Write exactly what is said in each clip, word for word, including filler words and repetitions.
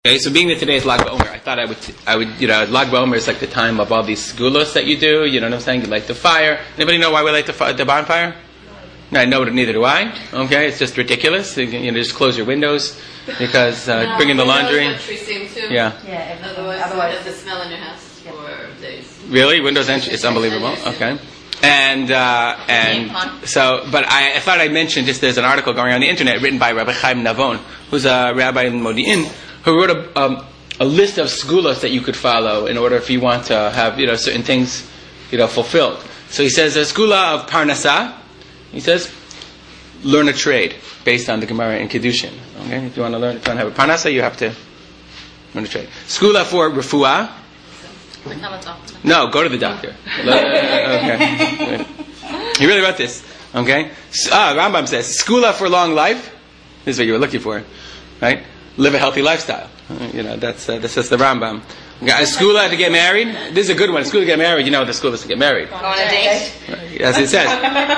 Okay, so being that today is Lag BaOmer, I thought I would, I would, you know, Lag BaOmer is like the time of all these segulos that you do. You know what I'm saying? You light the fire. Anybody know why we light the, fi- the bonfire? No, I know, neither do I. Okay, it's just ridiculous. You, can, you know, just close your windows because uh, no, bring in the laundry. Too. Yeah. Yeah. Otherwise, otherwise, it doesn't smell in your house yeah. for days. Really, windows entry? It's unbelievable. Okay. And uh, and so, but I, I thought I mentioned just there's an article going on the internet written by Rabbi Chaim Navon, who's a rabbi in Modi'in, who wrote a, um, a list of segulos that you could follow in order if you want to have, you know, certain things, you know, fulfilled. So he says a segula of Parnasah. He says learn a trade based on the Gemara in Kedushin. Okay, if you want to learn, if you want to have a Parnasah, you have to learn a trade. Segula for refuah. No, go to the doctor. Okay. He really wrote this. Okay. Ah, Rambam says segula for long life. This is what you were looking for, right? Live a healthy lifestyle. You know, that's uh, that's just the Rambam. Okay, a segula to get married. This is a good one. A segula to get married. You know what the segula is to get married. Go on a date. As it says.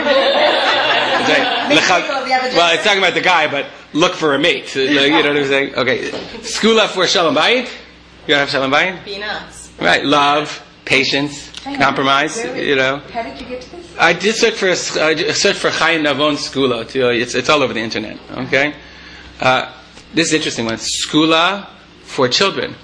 Well, it's talking about the guy, but look for a mate. You know what I'm saying? Okay. Segula for shalom bayit. You have shalom bayit? Be nice. Right. Love, patience, compromise. You know. How did you get to this? I did search for uh, search for Chaim Navon segula. Too. It's it's all over the internet. Okay. Uh, This is an interesting one. Segula for children.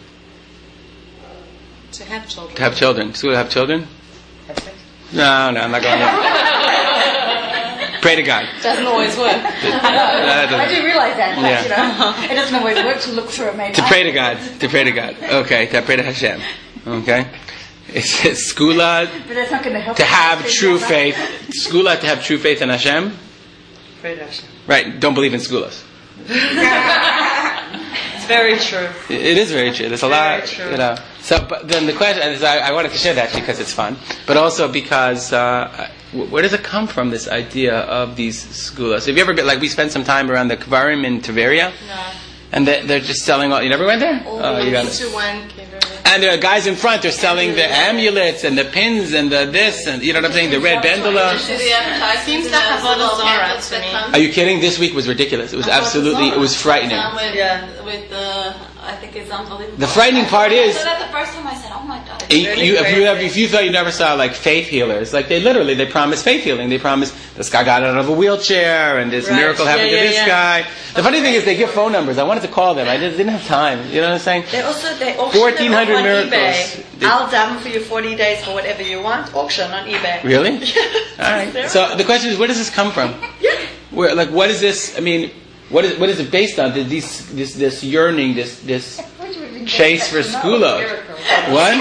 To have children. To have children. Segula to have children? No, no, I'm not going there. Pray to God. Doesn't always work. I do realize that, but Yeah. you know, it doesn't always work to look through it. Maybe To pray to God. To pray to God. Okay. To pray to Hashem. Okay. It says segula But that's not going to help. to have true faith. Segula to have true faith in Hashem. Pray to Hashem. Right. Don't believe in segulas. It's very true. It is very true. There's a Very lot, true. you know. So, but then the question is, I, I wanted to share that because it's fun, but also because uh, where does it come from? This idea of these segulas. Have you ever been like we spent some time around the Kvarim in Tveria? No. And they, they're just selling all. You never went there? Oh, Oh, you got to it. one. And there are guys in front. They're selling the amulets and the pins and the this and you know what I'm saying. The red bendula. Seems like Avodah Zarah to me. Are you kidding? This week was ridiculous. It was absolutely. It was frightening. Yeah. With the, I think it's unbelievable. The frightening part is. So that the first time I said, "Oh my God." You, you, if you have, if you thought you never saw like faith healers, like they literally they promise faith healing. They promise this guy got out of a wheelchair and this Right. miracle happened Yeah, to yeah, this yeah. guy. The funny thing is they give phone numbers. I wanted to call them. I just didn't have time. You know what I'm saying? They also they auction fourteen hundred on miracles. eBay. They- I'll daven for you forty days for whatever you want. Auction on eBay. Really? Yeah. All right. So the question is, where does this come from? Yeah. Where, like, what is this? I mean, what is what is it based on? Did these this this yearning, this this chase for segula? What?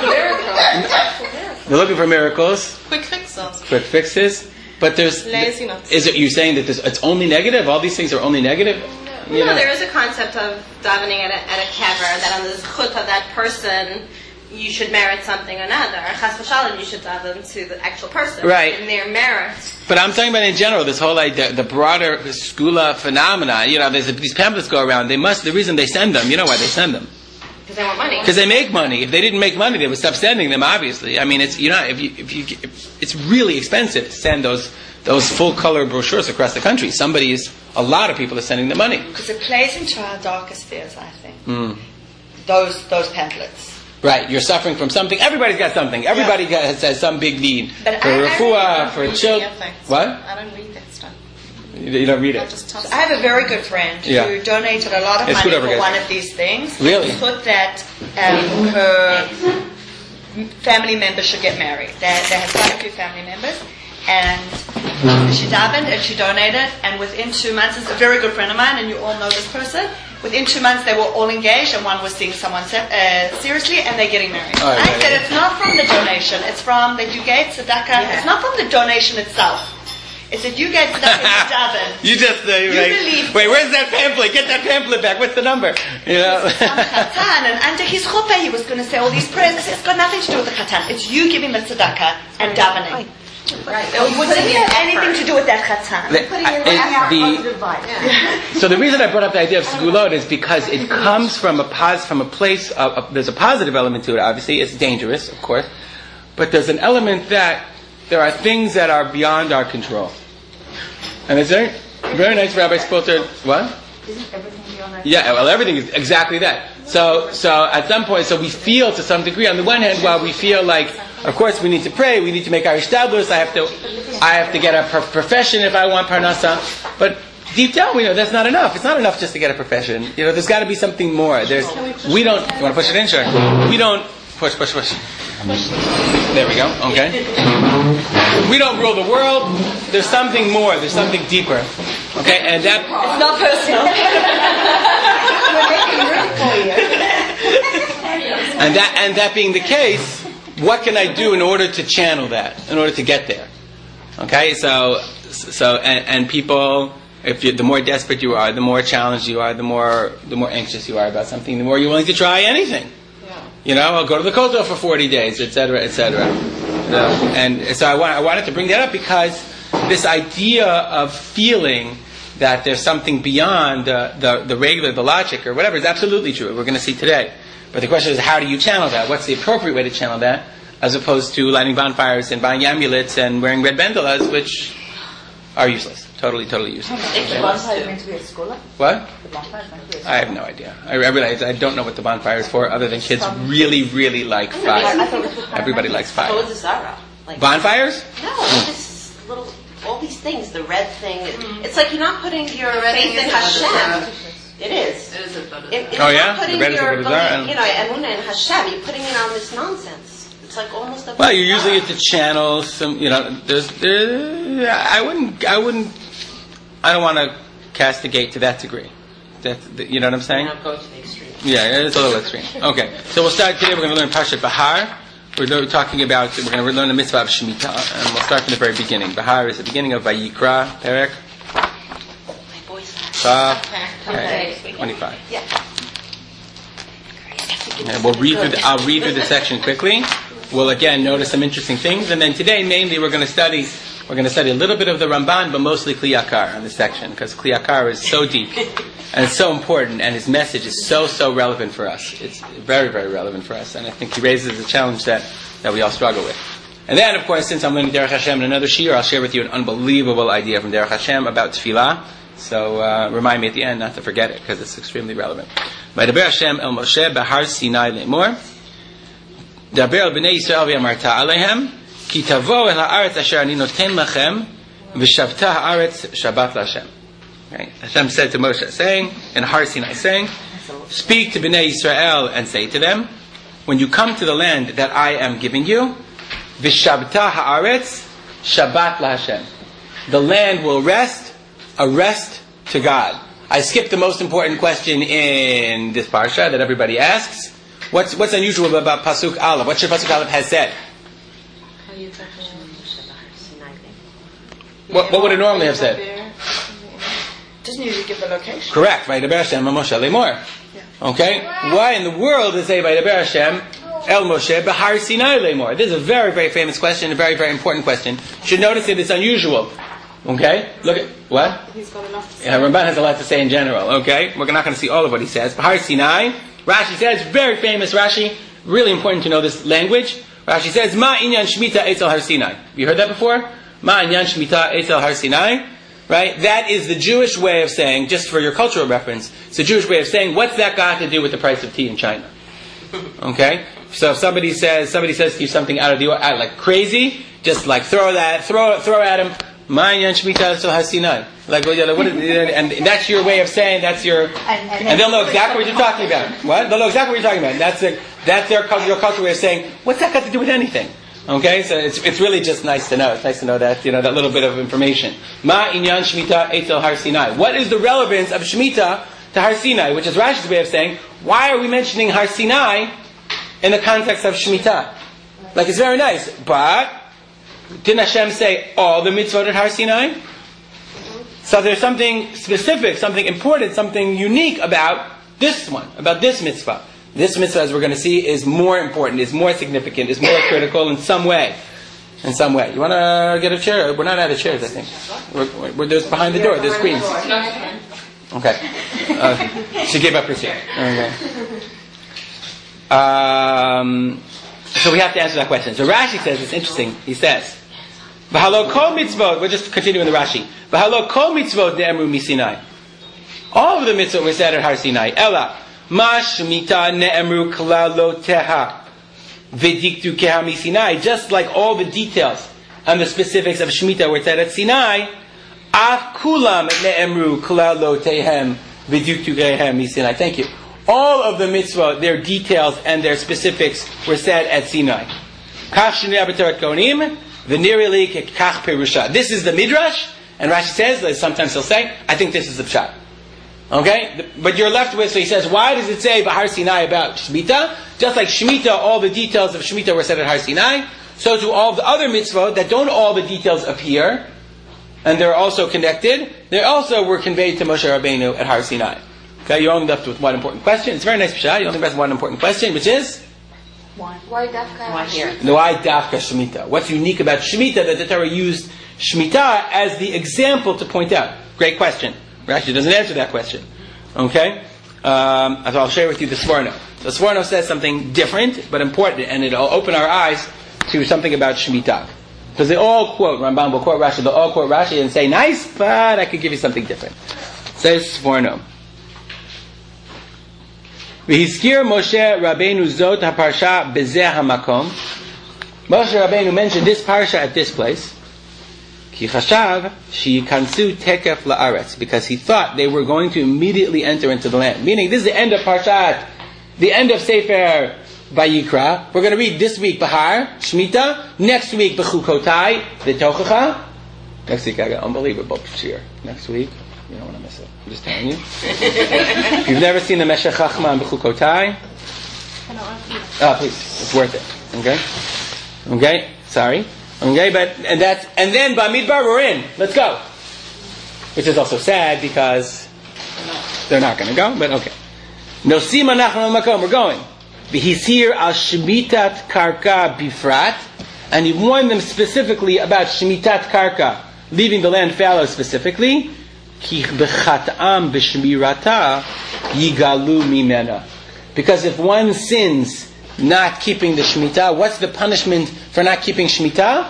They're looking for miracles. Quick fixes. Quick fixes. But there's, Laziness. is it you saying that this, it's only negative? All these things are only negative? You No, know? there is a concept of davening at a, at a kever that on the zchut of that person, you should merit something or another. Chas v'shalom, you should daven to the actual person Right. in their merit. But I'm talking about in general, this whole idea, the broader segula phenomena. You know, there's these pamphlets go around. They must. The reason they send them, you know why they send them? Because they want money. Because they make money. If they didn't make money, they would stop sending them. Obviously, I mean, it's you know, if you if you, if it's really expensive to send those those full color brochures across the country. Somebody is, a lot of people are sending the money. Because it plays into our darkest fears, I think. Mm. Those those pamphlets. Right, you're suffering from something. Everybody's got something. Everybody Yeah. has, has some big need But for I- I refuah, for children. What? I don't read that stuff. You, you don't read I it. just toss I have a very good friend Yeah. who donated a lot of It's money good over for here. one of these things. Really? She thought that um, her family members should get married. They, they had quite a few family members. And she davened and she donated, and within two months, it's a very good friend of mine, and you all know this person. Within two months, they were all engaged, and one was seeing someone se- uh, seriously, and they're getting married. Oh, I yeah, said yeah. it's not from the donation; it's from that you gave tzedakah. It's not from the donation itself. It's that you gave tzedakah and you davened. You just uh, You like, believe- wait, where's that pamphlet? Get that pamphlet back. What's the number? You know. Chatan, and under his chuppah, he was going to say all these prayers. It's got nothing to do with the chatan. It's you giving the tzedakah and davening. Right. It wouldn't have anything to do with that chatan. The- I- it- the- so the reason I brought up the idea of segulot is because it comes from a pos, from a place of, of there's a positive element to it. Obviously, it's dangerous, of course, but there's an element that there are things that are beyond our control. And it's very, very nice, Rabbi Spolter. What? Isn't everything beyond our Yeah, well, everything is exactly that. So, so at some point, so we feel to some degree. On the one hand, while we feel like, of course, we need to pray, we need to make our ishtablos. I have to, I have to get a pro- profession if I want parnasa. But deep down, we know that's not enough. It's not enough just to get a profession. You know, there's got to be something more. There's, we don't. You want to push it in, sure. We don't push, push, push. There we go. Okay. We don't rule the world. There's something more. There's something deeper. Okay, and that. It's not personal. and that, and that being the case, what can I do in order to channel that? In order to get there? Okay, so, so, and, and people. If you, the more desperate you are, the more challenged you are, the more the more anxious you are about something, the more you're willing to try anything. Yeah. You know, I'll go to the kotel for forty days, et cetera, et cetera. You know? And so I, want, I wanted to bring that up because this idea of feeling that there's something beyond the, the, the regular, the logic, or whatever is absolutely true. We're going to see today. But the question is, how do you channel that? What's the appropriate way to channel that, as opposed to lighting bonfires and buying amulets and wearing red bandalas, which are useless. Totally, totally useless. Is the bonfire meant to be a scholar? What? The bonfire is meant to be a scholar. I have no idea. I, I realize I don't know what the bonfire is for, other than kids really, really like fire. Everybody likes fire. So is Zara. Like, bonfires? No, this little, all these things, the red thing. Mm-hmm. It's like you're not putting your faith in Hashem. It is. It is a it, it's oh yeah? not putting The red is your a belief, you know, emunah in Hashem. You're putting it on this nonsense. It's like almost a well, you're using it to channel some, you know, there's, there, I wouldn't, I wouldn't, I don't want to castigate to that degree. That, you know what I'm saying? Not go to the extreme. Yeah, it's a little extreme. Okay, so we'll start today. We're going to learn Parshat Bahar. We're talking about, we're going to learn the mitzvah of Shemitah, and we'll start from the very beginning. Bahar is the beginning of Vayikra, Perek. My voice. Okay, twenty-five. Yeah. And we'll read through the, I'll read through the section quickly. We'll again notice some interesting things, and then today mainly we're going to study we're going to study a little bit of the Ramban, but mostly Kli Yakar in this section, because Kli Yakar is so deep and it's so important, and his message is so so relevant for us. It's very very relevant for us, and I think he raises a challenge that, that we all struggle with. And then, of course, since I'm learning Derech Hashem in another shiur, I'll share with you an unbelievable idea from Derech Hashem about Tefillah. So uh, remind me at the end not to forget it, because it's extremely relevant. Vaydaber Hashem el Moshe behar Sinai lemor. Daber el bnei Yisrael v'yamarta alehem ki tavo el haaretz asher ani noten lachem v'shavta haaretz Shabbat laHashem. Right? Hashem said to Moshe, saying in Har Sinai, saying, "Speak to bnei Yisrael and say to them, when you come to the land that I am giving you, v'shavta haaretz Shabbat laHashem. The land will rest, a rest to God." I skipped the most important question in this parsha that everybody asks. What's what's unusual about Pasuk Aleph? What should Pasuk Aleph has said? What, what would it normally have said? Doesn't usually give the location. Correct. Vaydaber Hashem el Moshe lemor. Okay. Why in the world does it say Vaydaber Hashem el Moshe behar Sinai lemor? This is a very very famous question, a very very important question. You should notice that it's unusual. Okay? Look at, what? He's got enough to say. Yeah, Ramban has a lot to say in general. Okay? We're not going to see all of what he says. Bahar Sinai, Rashi says, very famous Rashi, really important to know this language. Rashi says, Ma inyan shmita etzel har Sinai. You heard that before? Ma inyan shmita etzel har Sinai. Right? That is the Jewish way of saying, just for your cultural reference, it's the Jewish way of saying, what's that got to do with the price of tea in China? Okay? So if somebody says, somebody says to you something out of the, out, like crazy, just like throw that, throw, throw at him, like, what is, and that's your way of saying, that's your, and they'll know exactly what you're talking about. What? They'll know exactly what you're talking about. That's the, that's their your cultural way of saying, what's that got to do with anything? Okay, so it's it's really just nice to know. It's nice to know that, you know, that little bit of information. Ma inyan shmita etzel har Sinai. What is the relevance of Shemitah to Har Sinai? Which is Rashi's way of saying, why are we mentioning Har Sinai in the context of Shemitah? Like, it's very nice, but didn't Hashem say all the mitzvot at Har Sinai? So there's something specific, something important, something unique about this one, about this mitzvah. This mitzvah, as we're going to see, is more important, is more significant, is more critical in some way. In some way. You want to get a chair? We're not out of chairs, I think. We're, we're, there's behind the door, there's screens. Okay. Uh, she gave up her chair. Okay. Um... So we have to answer that question. So Rashi says, it's interesting, he says, V'halo kol mitzvot, we're just continuing the Rashi, V'halo kol mitzvot ne'emru mi Sinai. All of the mitzvot were said at Har Sinai. Ela, Ma Shemitah ne'emru klaloteha v'diktu keha miSinai. Just like all the details and the specifics of Shemitah were said at Sinai, af kulam ne'emru klalotehem v'diktu keha miSinai. Thank you. All of the mitzvah, their details and their specifics were said at Sinai. This is the Midrash, and Rashi says, sometimes he'll say, I think this is the Pshat. Okay? But you're left with, so he says, why does it say Bahar Sinai about Shemitah? Just like Shemitah, all the details of Shemitah were said at Har Sinai, so to all the other mitzvah that don't all the details appear, and they're also connected, they also were conveyed to Moshe Rabbeinu at Har Sinai. Okay, you're only left with one important question. It's a very nice Pshat. You're only left with one important question, which is? Why? Why Dafka? Why here? Why Dafka Shemitah? What's unique about Shemitah that the Torah used Shemitah as the example to point out? Great question. Rashi doesn't answer that question. Okay? Um, so I'll share with you the Sforno. The Sforno says something different but important, and it'll open our eyes to something about Shemitah. Because they all quote, Rambam will quote Rashi, they'll all quote Rashi and say, nice, but I could give you something different. Says Sforno. V'hizkir Moshe Rabbeinu zot haparsha bezeh hamakom. Moshe Rabbeinu mentioned this parsha at this place. Ki chashav sheyikansu tekef la'aretz, because he thought they were going to immediately enter into the land. Meaning, this is the end of parshat, the end of Sefer Vayikra. We're going to read this week Bahar Shemitah, next week Bechukotai, the Tochacha. Next week I got unbelievable cheer. Next week. You don't want to miss it. I'm just telling you. If you've never seen the Meshech Chachma and Bechukotai, oh, please, it's worth it. Okay, okay. Sorry. Okay, but and that's and then Bamidbar we're in. Let's go. Which is also sad because they're not going to go. But okay. Nosim anachnu makom. We're going. He's here al Shemitat Karka Bifrat, and he warned them specifically about Shemitat Karka, leaving the land fallow specifically. Because if one sins not keeping the Shemitah, what's the punishment for not keeping Shemitah?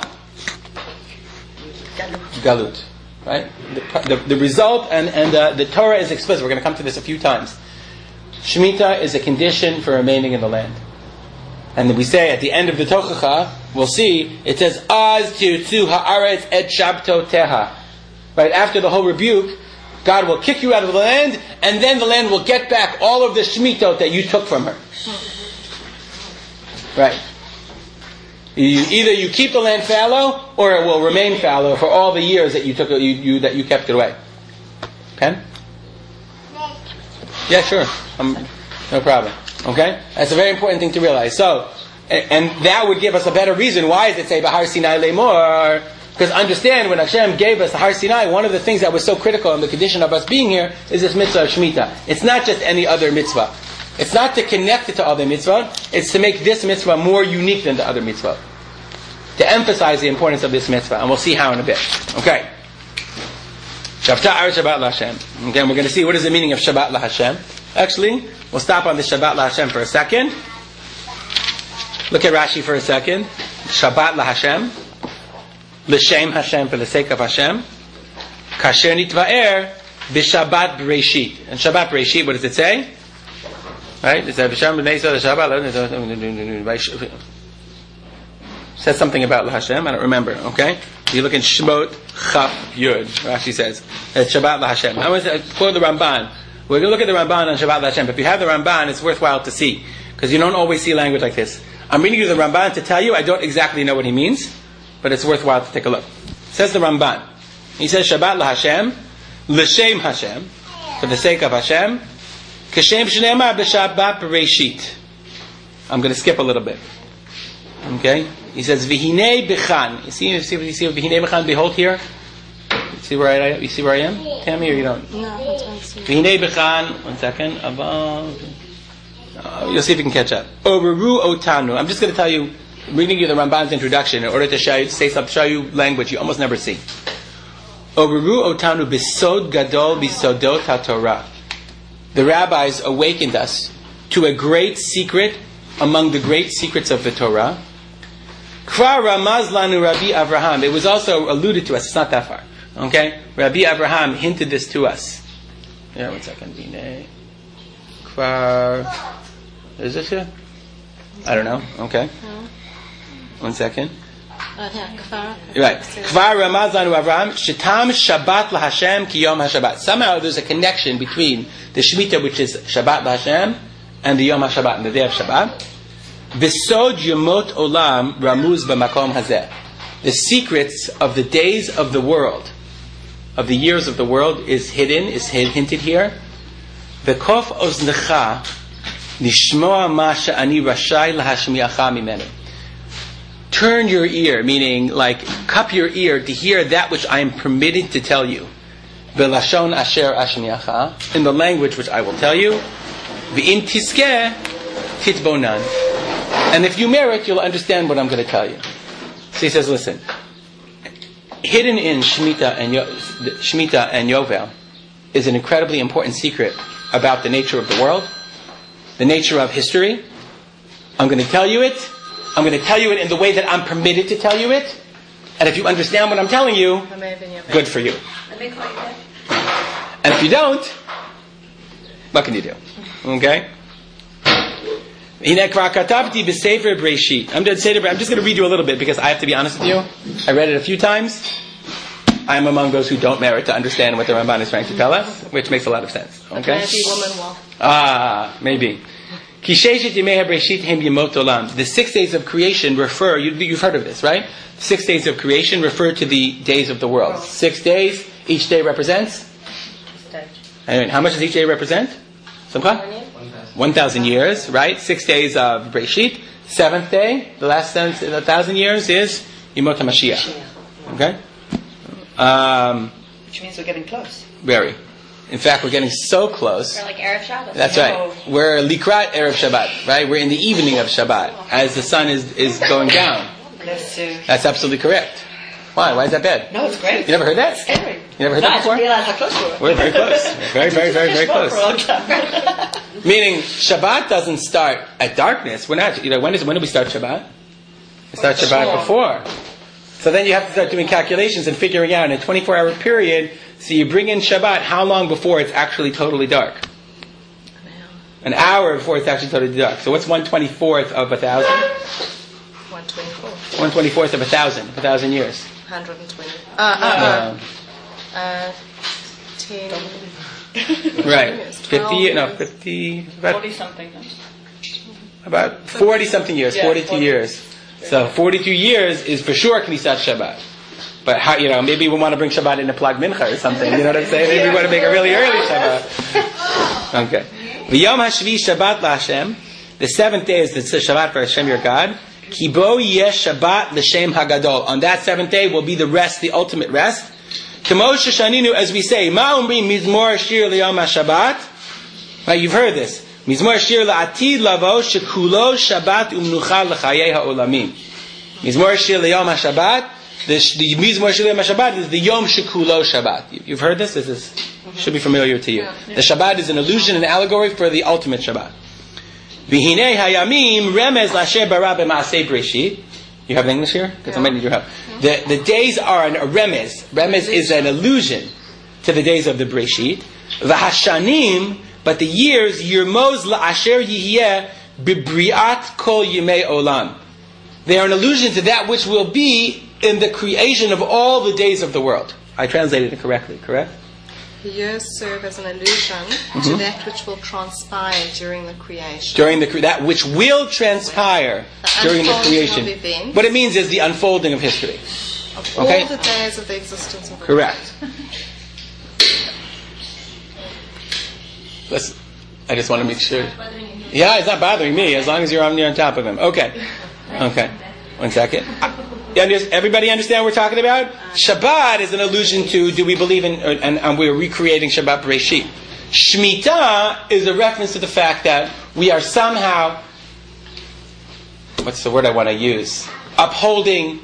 Galut. Right? The, the, the result, and, and uh, the Torah is explicit. We're going to come to this a few times. Shemitah is a condition for remaining in the land. And we say at the end of the Tochacha, we'll see, it says, Az tirtzu ha'aretz et shabtoteha. Right, after the whole rebuke, God will kick you out of the land, and then the land will get back all of the Shemitot that you took from her. Right. You, either you keep the land fallow, or it will remain fallow for all the years that you took you, you that you kept it away. Pen? Yeah, sure. Um, no problem. Okay? That's a very important thing to realize. So, and, and that would give us a better reason. Why does it say Bahar Sinai Lemor? Because understand, when Hashem gave us the Har Sinai, one of the things that was so critical in the condition of us being here is this mitzvah of Shemitah. It's not just any other mitzvah. It's not to connect it to other mitzvah. It's to make this mitzvah more unique than the other mitzvah. To emphasize the importance of this mitzvah. And we'll see how in a bit. Okay. Shavta Ar Shabbat LaHashem. Again, we're going to see what is the meaning of Shabbat LaHashem. Actually, we'll stop on the Shabbat LaHashem for a second. Look at Rashi for a second. Shabbat LaHashem. L'shem Hashem, for the sake of Hashem. Kasher nitva'er b'Shabbat Bereshit. And Shabbat Bereshit, what does it say? Right? It says B'Shem b'nei Yisrael Shabbat. Says something about Hashem. I don't remember. Okay. You look in Shemot Chaf Yud. Rashi says it's Shabbat LaHashem. I want to quote the Ramban. We're going to look at the Ramban on Shabbat LaHashem. But if you have the Ramban, it's worthwhile to see because you don't always see language like this. I'm reading you the Ramban to tell you I don't exactly know what he means. But it's worthwhile to take a look. Says the Ramban. He says Shabbat LaHashem, L'shem Hashem, for the sake of Hashem, Kashem Shneimar b'Shabbat Bereshit. I'm going to skip a little bit. Okay? He says V'hinei B'chan. You see, you see, you see V'hinei B'chan, behold here? You see where I, you see where I am? Tammy, or you don't? No, I don't see. V'hinei B'chan, one second, above. Uh, you'll see if you can catch up. Oberu Otanu. I'm just going to tell you, reading you the Ramban's introduction in order to show you, say something, show you language you almost never see. Oberu Otanu Bisod Gadol Bisodot HaTorah. The rabbis awakened us to a great secret among the great secrets of the Torah. Kvar Ramaz Lanu Rabbi Avraham. It was also alluded to us. It's not that far. Okay? Rabbi Avraham hinted this to us. Yeah, one second. Kvar Kfar. Is this here? I don't know. Okay. One second. Uh, yeah, kfar. Right. Kvar Ramaz Lanu Avram, Shitam Shabbat LaHashem Ki Yom HaShabbat. Somehow there's a connection between the Shemitah, which is Shabbat LaHashem, and the Yom HaShabbat, and the day of Shabbat. V'sod Yomot Olam Ramuz B'makom Hazeh. The secrets of the days of the world, of the years of the world, is hidden, is hinted here. V'kof oznecha nishmoa ma she'ani rashai lahashmiacha mimenu. Turn your ear, meaning like cup your ear to hear that which I am permitted to tell you. V'lashon asher ashmiacha, in the language which I will tell you. V'im tiskeh titbonan. And if you merit, you'll understand what I'm going to tell you. So he says, listen, hidden in Shemitah and, Yo- Shemitah and Yovel is an incredibly important secret about the nature of the world, the nature of history. I'm going to tell you it. I'm going to tell you it in the way that I'm permitted to tell you it. And if you understand what I'm telling you, good for you. And if you don't, what can you do? Okay? I'm just going to read you a little bit because I have to be honest with you. I read it a few times. I'm among those who don't merit to understand what the Ramban is trying to tell us, which makes a lot of sense. Okay? Maybe woman will. Ah, maybe. The six days of creation refer, you, you've heard of this, right? Six days of creation refer to the days of the world. Six days, each day represents? And how much does each day represent? Simcha? One thousand years, right? Six days of Breshit. Seventh day, the last a thousand years is Yemot HaMashiach. Okay? Um, Which means we're getting close. very. In fact, we're getting so close. We're like Erev Shabbos. That's right. We're Likrat Erev Shabbat, right? We're in the evening of Shabbat as the sun is, is going down. That's absolutely correct. Why? Why is that bad? No, it's great. You never heard that? Scary. You never heard No, that I before? didn't realize how close we were. We're very close. Very, very, very, very close. Meaning, Shabbat doesn't start at darkness. We're not, you know, when, is, when do we start Shabbat? We start Shabbat before. So then you have to start doing calculations and figuring out in a twenty-four hour period, so you bring in Shabbat, how long before it's actually totally dark? An hour before it's actually totally dark. So what's one twenty-fourth of a thousand? one twenty-four. one twenty-fourth of a thousand. A thousand years. one hundred twenty. Uh, uh, uh, uh, ten. Right. fifty, no, fifty, about, forty something. about forty something years, Yeah, forty-two forty. years. So forty-two years is for sure Knesset Shabbat. But how, you know, maybe we want to bring Shabbat in a Plag Mincha or something. You know what I'm saying? Maybe we want to make a really early Shabbat. Okay. V'yom hashvi Shabbat laHashem. The seventh day is the Shabbat for Hashem your God. Ki bo yeh Shabbat l'shem hagadol. On that seventh day will be the rest, the ultimate rest. K'mo sheshaninu, as we say, ma umrim mizmor shir liyom haShabbat. Right, you've heard this. Mizmor shir la'atid lavo shekulo Shabbat umnucha l'chayei ha'olamim. Mizmor shir liyom haShabbat. The, the Mizmor shir liyom haShabbat is the Yom shekulo Shabbat. You've heard this? This is, should be familiar to you. The Shabbat is an allusion, an allegory for the ultimate Shabbat. V'hinei hayamim remez l'asher bara b'maaseh breshit. You have the English here? Because I might need your help. The, the days are an, a remez. Remez is an allusion to the days of the Breshit. V'hashanim, but the years, yirmoz la'asher yihyeh b'bri'at kol yimei olam. They are an allusion to that which will be in the creation of all the days of the world. I translated it correctly, correct? The years serve as an allusion Mm-hmm. to that which will transpire during the creation. During the cre- that which will transpire The during the unfolding creation. of events. What it means is the unfolding of history. Of Okay. all the days of the existence of the Correct. Listen, I just want to make sure. Yeah, it's not bothering me as long as you're on, you're on top of him. Okay. Okay. One second. You under- Everybody understand what we're talking about? Shabbat is an allusion to, do we believe in, and, and we're recreating Shabbat Bereshit. Shemitah is a reference to the fact that we are somehow, what's the word I want to use? Upholding,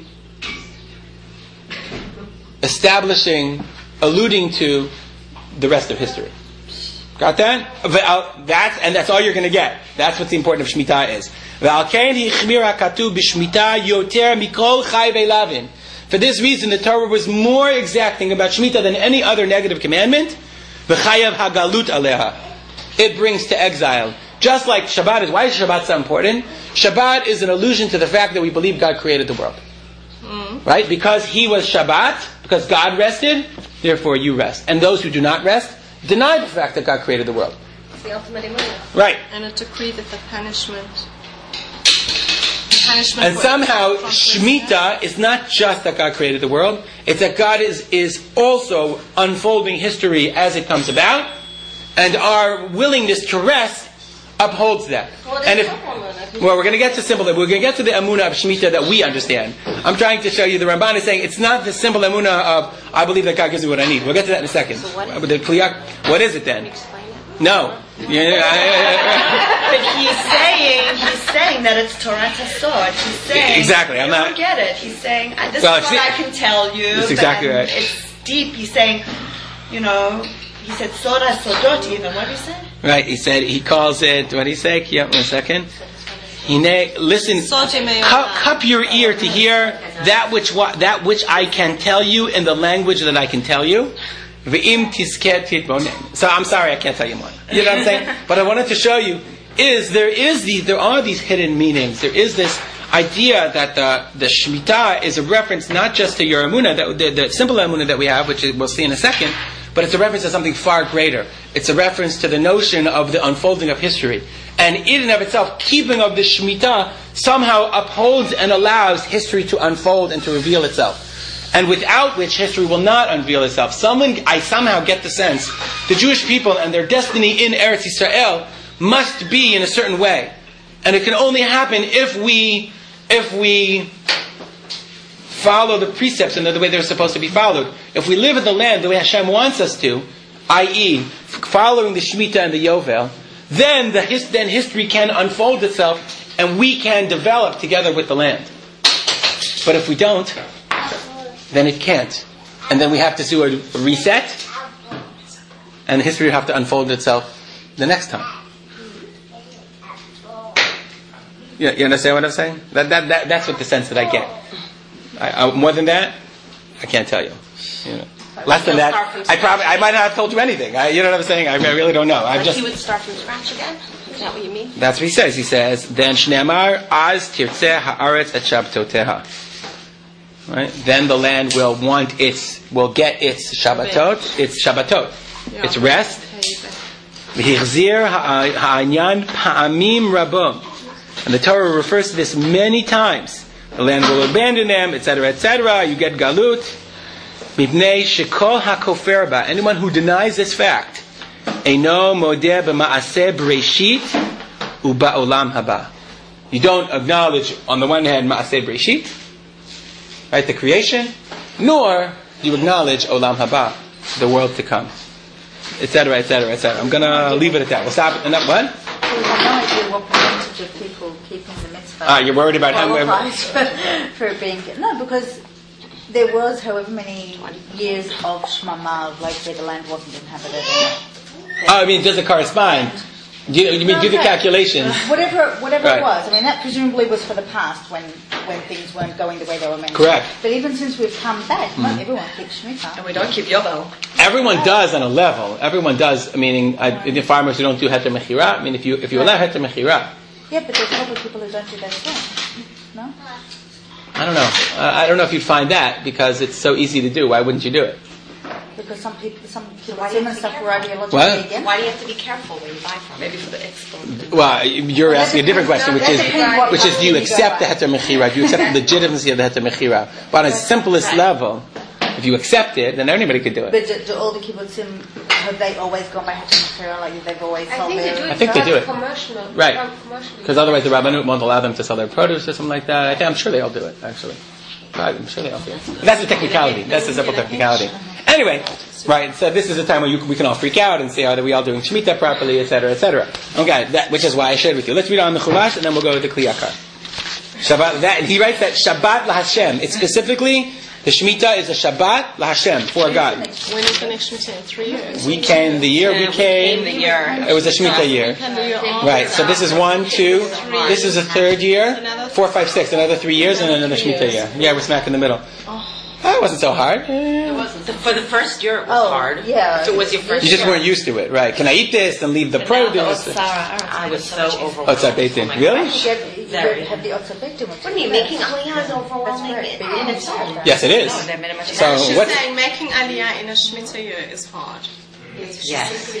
establishing, alluding to the rest of history. Got that? That's, and that's all you're going to get. That's what the importance of Shemitah is. For this reason, the Torah was more exacting about Shemitah than any other negative commandment. It it brings to exile. Just like Shabbat is, why is Shabbat so important? Shabbat is an allusion to the fact that we believe God created the world. Mm. Right? Because He was Shabbat, because God rested, therefore you rest. And those who do not rest deny the fact that God created the world. It's the ultimate immune. Right. And a decree that the punishment... punishment and somehow Shemitah is not just that God created the world, it's that God is, is also unfolding history as it comes about, and our willingness to rest upholds that. Well, and if, well, we're going to get to simple. We're going to get to the Emunah of Shemitah that we understand. I'm trying to show you the Ramban is saying it's not the simple Emunah of I believe that God gives me what I need. We'll get to that in a second. So what is the Kliyak, what is it then? No. Yeah, but he's saying he's saying that it's Torah Tasod. He's saying exactly. I'm you not. don't get it. He's saying uh, this Well, is what I can tell you. That's exactly and right. It's deep. He's saying, you know, he said Soda Sodot even. What did he say? Right. He said he calls it. What did he say? Yeah, one second. Hine, listen. Cup, cup your ear to hear that which wa- that which I can tell you in the language that I can tell you. So I'm sorry, I can't tell you more. You know what I'm saying? But I wanted to show you is there is the there are these hidden meanings. There is this idea that the the Shemitah is a reference not just to your Emunah, that the, the simple Emunah that we have, which we'll see in a second, but it's a reference to something far greater. It's a reference to the notion of the unfolding of history. And in and of itself, keeping of the Shemitah somehow upholds and allows history to unfold and to reveal itself. And without which history will not unveil itself. Someone, I somehow get the sense, the Jewish people and their destiny in Eretz Yisrael must be in a certain way. And it can only happen if we, if we follow the precepts in the way they're supposed to be followed. If we live in the land the way Hashem wants us to, that is, following the Shemitah and the Yovel, then the his, then history can unfold itself and we can develop together with the land. But if we don't, then it can't. And then we have to do a reset, and history will have to unfold itself the next time. You, you understand what I'm saying? That, that, that, that's what the sense that I get. I, I, more than that, I can't tell you. You know. Less than that, I probably I might not have told you anything. I, you know what I'm saying? I, I really don't know. I'm just. He would start from scratch again. Is that what you mean? That's what he says. He says, "Then Shneamar az tirtzeh haaretz et shabtoteha." Right? Then the land will want its, will get its Shabbatot, its Shabbatot, its rest. V'hirzir ha'anyan pa'amim rabom. And the Torah refers to this many times. The land will abandon them, et cetera, et cetera. You get galut. Mipnei shekol hakofer ba. Anyone who denies this fact, eino modeh b'ma'aseh b'reishit u'ba'olam haba. You don't acknowledge, on the one hand, ma'aseh b'reishit, right, the creation, nor do you acknowledge Olam Haba, the world to come, et cetera, et cetera, et cetera. I'm going to leave it at that. We'll stop. And that, what? We have no idea what percentage of people keeping the mitzvah. Ah, you're worried about how many for being no, because there was however many years of Shmama, like where the land wasn't inhabited. Oh, I mean, does it correspond? Do you, you mean do the calculations? Whatever, whatever Right. it was. I mean, that presumably was for the past when, when things weren't going the way they were meant. Correct. To. But even since we've come back, not everyone keeps Shemitah. And we don't keep Yovel. Everyone does on a level. Everyone does. Meaning, uh, the farmers who don't do heter mechira. I mean, if you if you allow heter mechira. Yeah, but there's probably people who don't do that as well. No. I don't know. Uh, I don't know if you'd find that because it's so easy to do. Why wouldn't you do it? Because some people, some people, Why do you and have to be stuff were ideologically What? against. Why do you have to be careful where you buy from? Maybe for the export. Well, you're asking a different question, which is, What which is, do you quantity accept the go by? heter mechira? Do you accept the legitimacy of the heter mechira? But on its simplest level, if you accept it, then anybody could do it. But do, do all the kibbutzim, have they always gone by Hatim Mechira, like they've always I sold think they their... do it. I think they do it. Commercial, Right. commercially. Because otherwise the Rabbanut won't allow them to sell their produce or something like that. I think, I'm sure they all do it, actually. I'm sure they all do it. But that's the technicality. That's the simple technicality. Anyway, right, so this is a time where you, we can all freak out and say, are we all doing Shemitah properly, et cetera, et cetera. Okay, that, which is why I shared with you. Let's read on the Chumash and then we'll go to the Kli Yakar. Shabbat, that, and he writes that Shabbat LaHashem. It's specifically, the Shemitah is a Shabbat LaHashem, for God. When is the next Shemitah? In three years? We came, the year we came, the year. it was a Shemitah year. Can do your own. Right, so this is one, two, this is a third year, four, five, six, another three years, and then another Shemitah year. Yeah, we're smack in the middle. Oh, wasn't so hard. It wasn't. For the first year, it was Oh, hard. yeah. If it was your first You just year. weren't used to it, right? Can I eat this and leave the produce? I was so overwhelmed. Oh, it's that baked in. Oh my Really? gosh. You have, you Very. have the otzabektim. What do you mean? Making aliyah is overwhelming That's right. in, in itself. Yes, it is. No, they're made much So She's what's saying making aliyah in a Shemitah year is hard. Yes.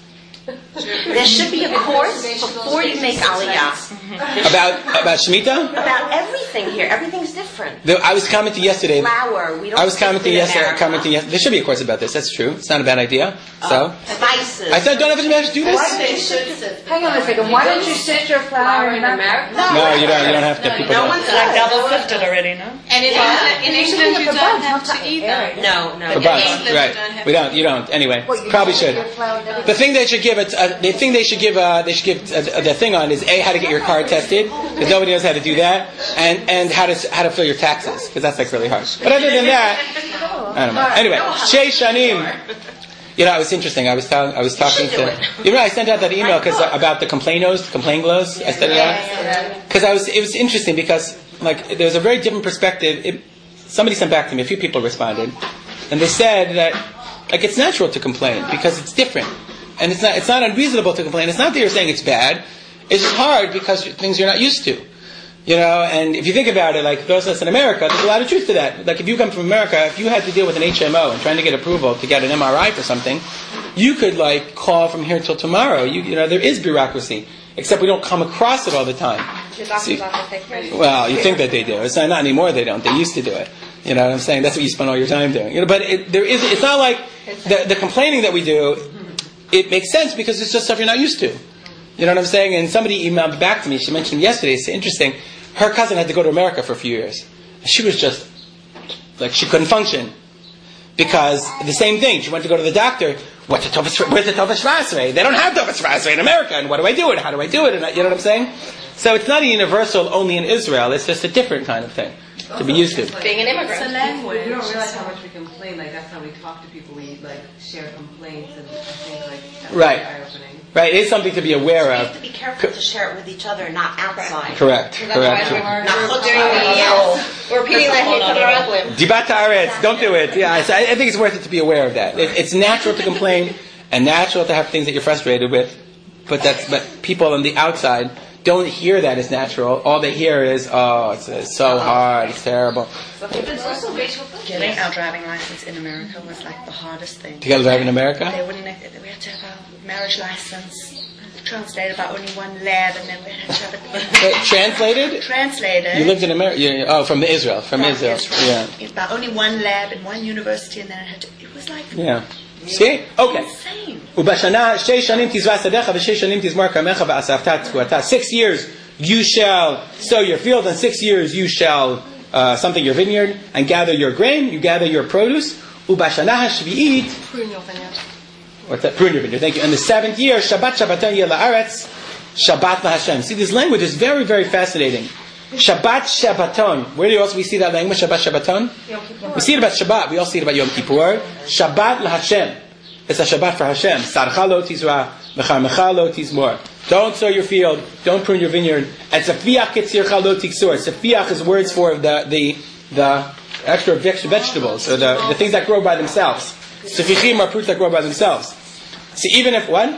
There should be a course before you make aliyah. about about Shemitah? About everything here. Everything's different. The- I was commenting yesterday. Flour. We don't I was speak commenting in yesterday. America. Commenting yesterday. There should be a course about this. That's true. It's not a bad idea. So Spices. I said, don't have to do this. They should sit. Hang on a second. Why don't you sift your flour in America? No, you don't. You don't have to. People No don't. one's like double sifted already, no? And in England, in England you for don't buns, have not to either. No, no. For in buns, England, you right? don't have We to. don't. You don't. Anyway, What, you probably sift should. your flour and everything? The thing they should give it, uh, the thing they should give, uh, they should give uh, the thing on is a how to get your car tested because nobody knows how to do that, and and how to how to fill your taxes because that's like really hard. But other than that, I don't know. Anyway, Shei Shanim. You know, it was interesting. I was telling, I was talking should to. do it. You know, I sent out that email because about the complainos, complainos. I sent it out because I was. It was interesting because like there was a very different perspective. It, somebody sent back to me. A few people responded, and they said that like it's natural to complain because it's different, and it's not. It's not unreasonable to complain. It's not that you're saying it's bad. It's just hard because things you're not used to. You know, and if you think about it, like those of us in America, there's a lot of truth to that. Like if you come from America, if you had to deal with an H M O and trying to get approval to get an M R I for something, you could like call from here till tomorrow. You, you know, there is bureaucracy, except we don't come across it all the time. See, well, you think that they do. It's not, not anymore. They don't. They used to do it. You know what I'm saying? That's what you spend all your time doing. You know, but it, there is. It's not like the, the complaining that we do. It makes sense because it's just stuff you're not used to. You know what I'm saying? And somebody emailed back to me. She mentioned yesterday. It's interesting. Her cousin had to go to America for a few years. She was just, like, she couldn't function. Because the same thing, she went to go to the doctor. What's the Tovas, where's the Tovas Rasrei? They don't have Tovas Rasrei in America. And what do I do? And how do I do it? And I, you know what I'm saying? So it's not a universal only in Israel. It's just a different kind of thing to be used to. Being an immigrant. It's a language. We don't realize how much we complain. Like that's how we talk to people. We like share complaints, and I think like that's Right. eye-opening. Right? It is something to be aware We of. have to be careful to share it with each other, not outside. Correct. Correct. Not Doing the, we're repeating that here for the Dibat Haaretz, don't do it. Yeah, so I, I think it's worth it to be aware of that. It, it's natural to complain and natural to have things that you're frustrated with, but that's but people on the outside don't hear that as natural. All they hear is, oh, it's, it's so hard, it's terrible. Getting our driving license in America was like the hardest thing. To get a drive in America? They wouldn't. We had to have our marriage license translated by only one lab, and then we had to have it Wait, translated? translated. You lived in America? Yeah, oh, from Israel. From from Israel. Israel. Yeah. By only one lab in one university, and then it had to. It was like Yeah. See? Okay. insane. ובשנה, שתי שנים תזרע שדך ושש שנים תזמור כרמך ואספת תבואתה. Six years you shall sow your field, and six years you shall uh, something your vineyard, and gather your grain, you gather your produce. ובשנה השביעית, prune your vineyard. what's that? Prune your vineyard, thank you. And the seventh year, Shabbat Shabbaton yeh la'aretz, Shabbat laHashem. See, this language is very, very fascinating. Shabbat Shabbaton. Where do you also we see that language, Shabbat Shabbaton? We see it about Shabbat. We also see it about Yom Kippur. Shabbat laHashem. It's a Shabbat for Hashem. Sarcha lo tizra, mecharmecha lo tizmor. Don't sow your field. Don't prune your vineyard. And Safiach ketzircha lo tiksor. Safiach is words for the the the extra vegetables or the, the things that grow by themselves. Safichim are fruits that grow by themselves. See, even if what?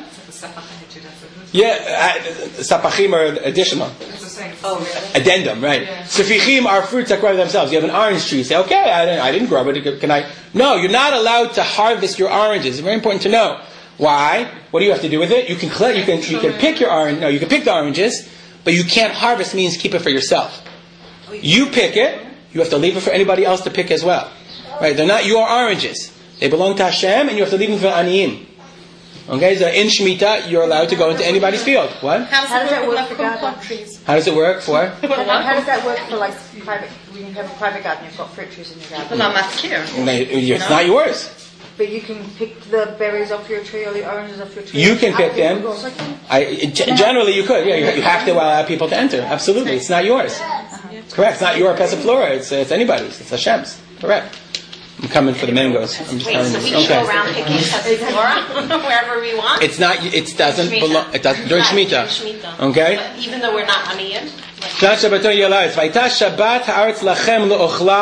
Yeah, uh, sapachim are additional. Addendum, right? Safichim are fruits that grow by themselves. You have an orange tree. You say, okay, I didn't, I didn't grow it. Can I? No, you're not allowed to harvest your oranges. It's very important to know. Why? What do you have to do with it? You can you can you can pick your orange. No, you can pick the oranges, but you can't harvest. Means keep it for yourself. You pick it. You have to leave it for anybody else to pick as well. Right? They're not your oranges. They belong to Hashem, and you have to leave them for aniyim. Okay, so in Shemitah, you're allowed to go into anybody's field. What? How How does does that it work work for with garden? plum trees? How does it work for? How, how does that work for like private? When you have a private garden, you've got fruit trees in your garden, Well, not maskir. It's not yours. but you can pick the berries off your tree or the oranges off your tree. You can pick Other people them. go, "Also can." I, it- generally, you could. Yeah, you, you have to allow people to enter. Absolutely, it's not yours. Correct. It's not your Pesaflora. It's it's anybody's. It's Hashem's. Correct. I'm coming for the mangoes. I'm just Wait, telling so we you. can go Okay. around picking Pesaflora wherever we want? It's not. It doesn't Shemitah. belong. It doesn't during Right, Shemitah. during Shemitah. Okay. But even though we're not aniyim? Shabbat Shabbaton Yelaretz. Vayta Shabbat haaretz lachem leochla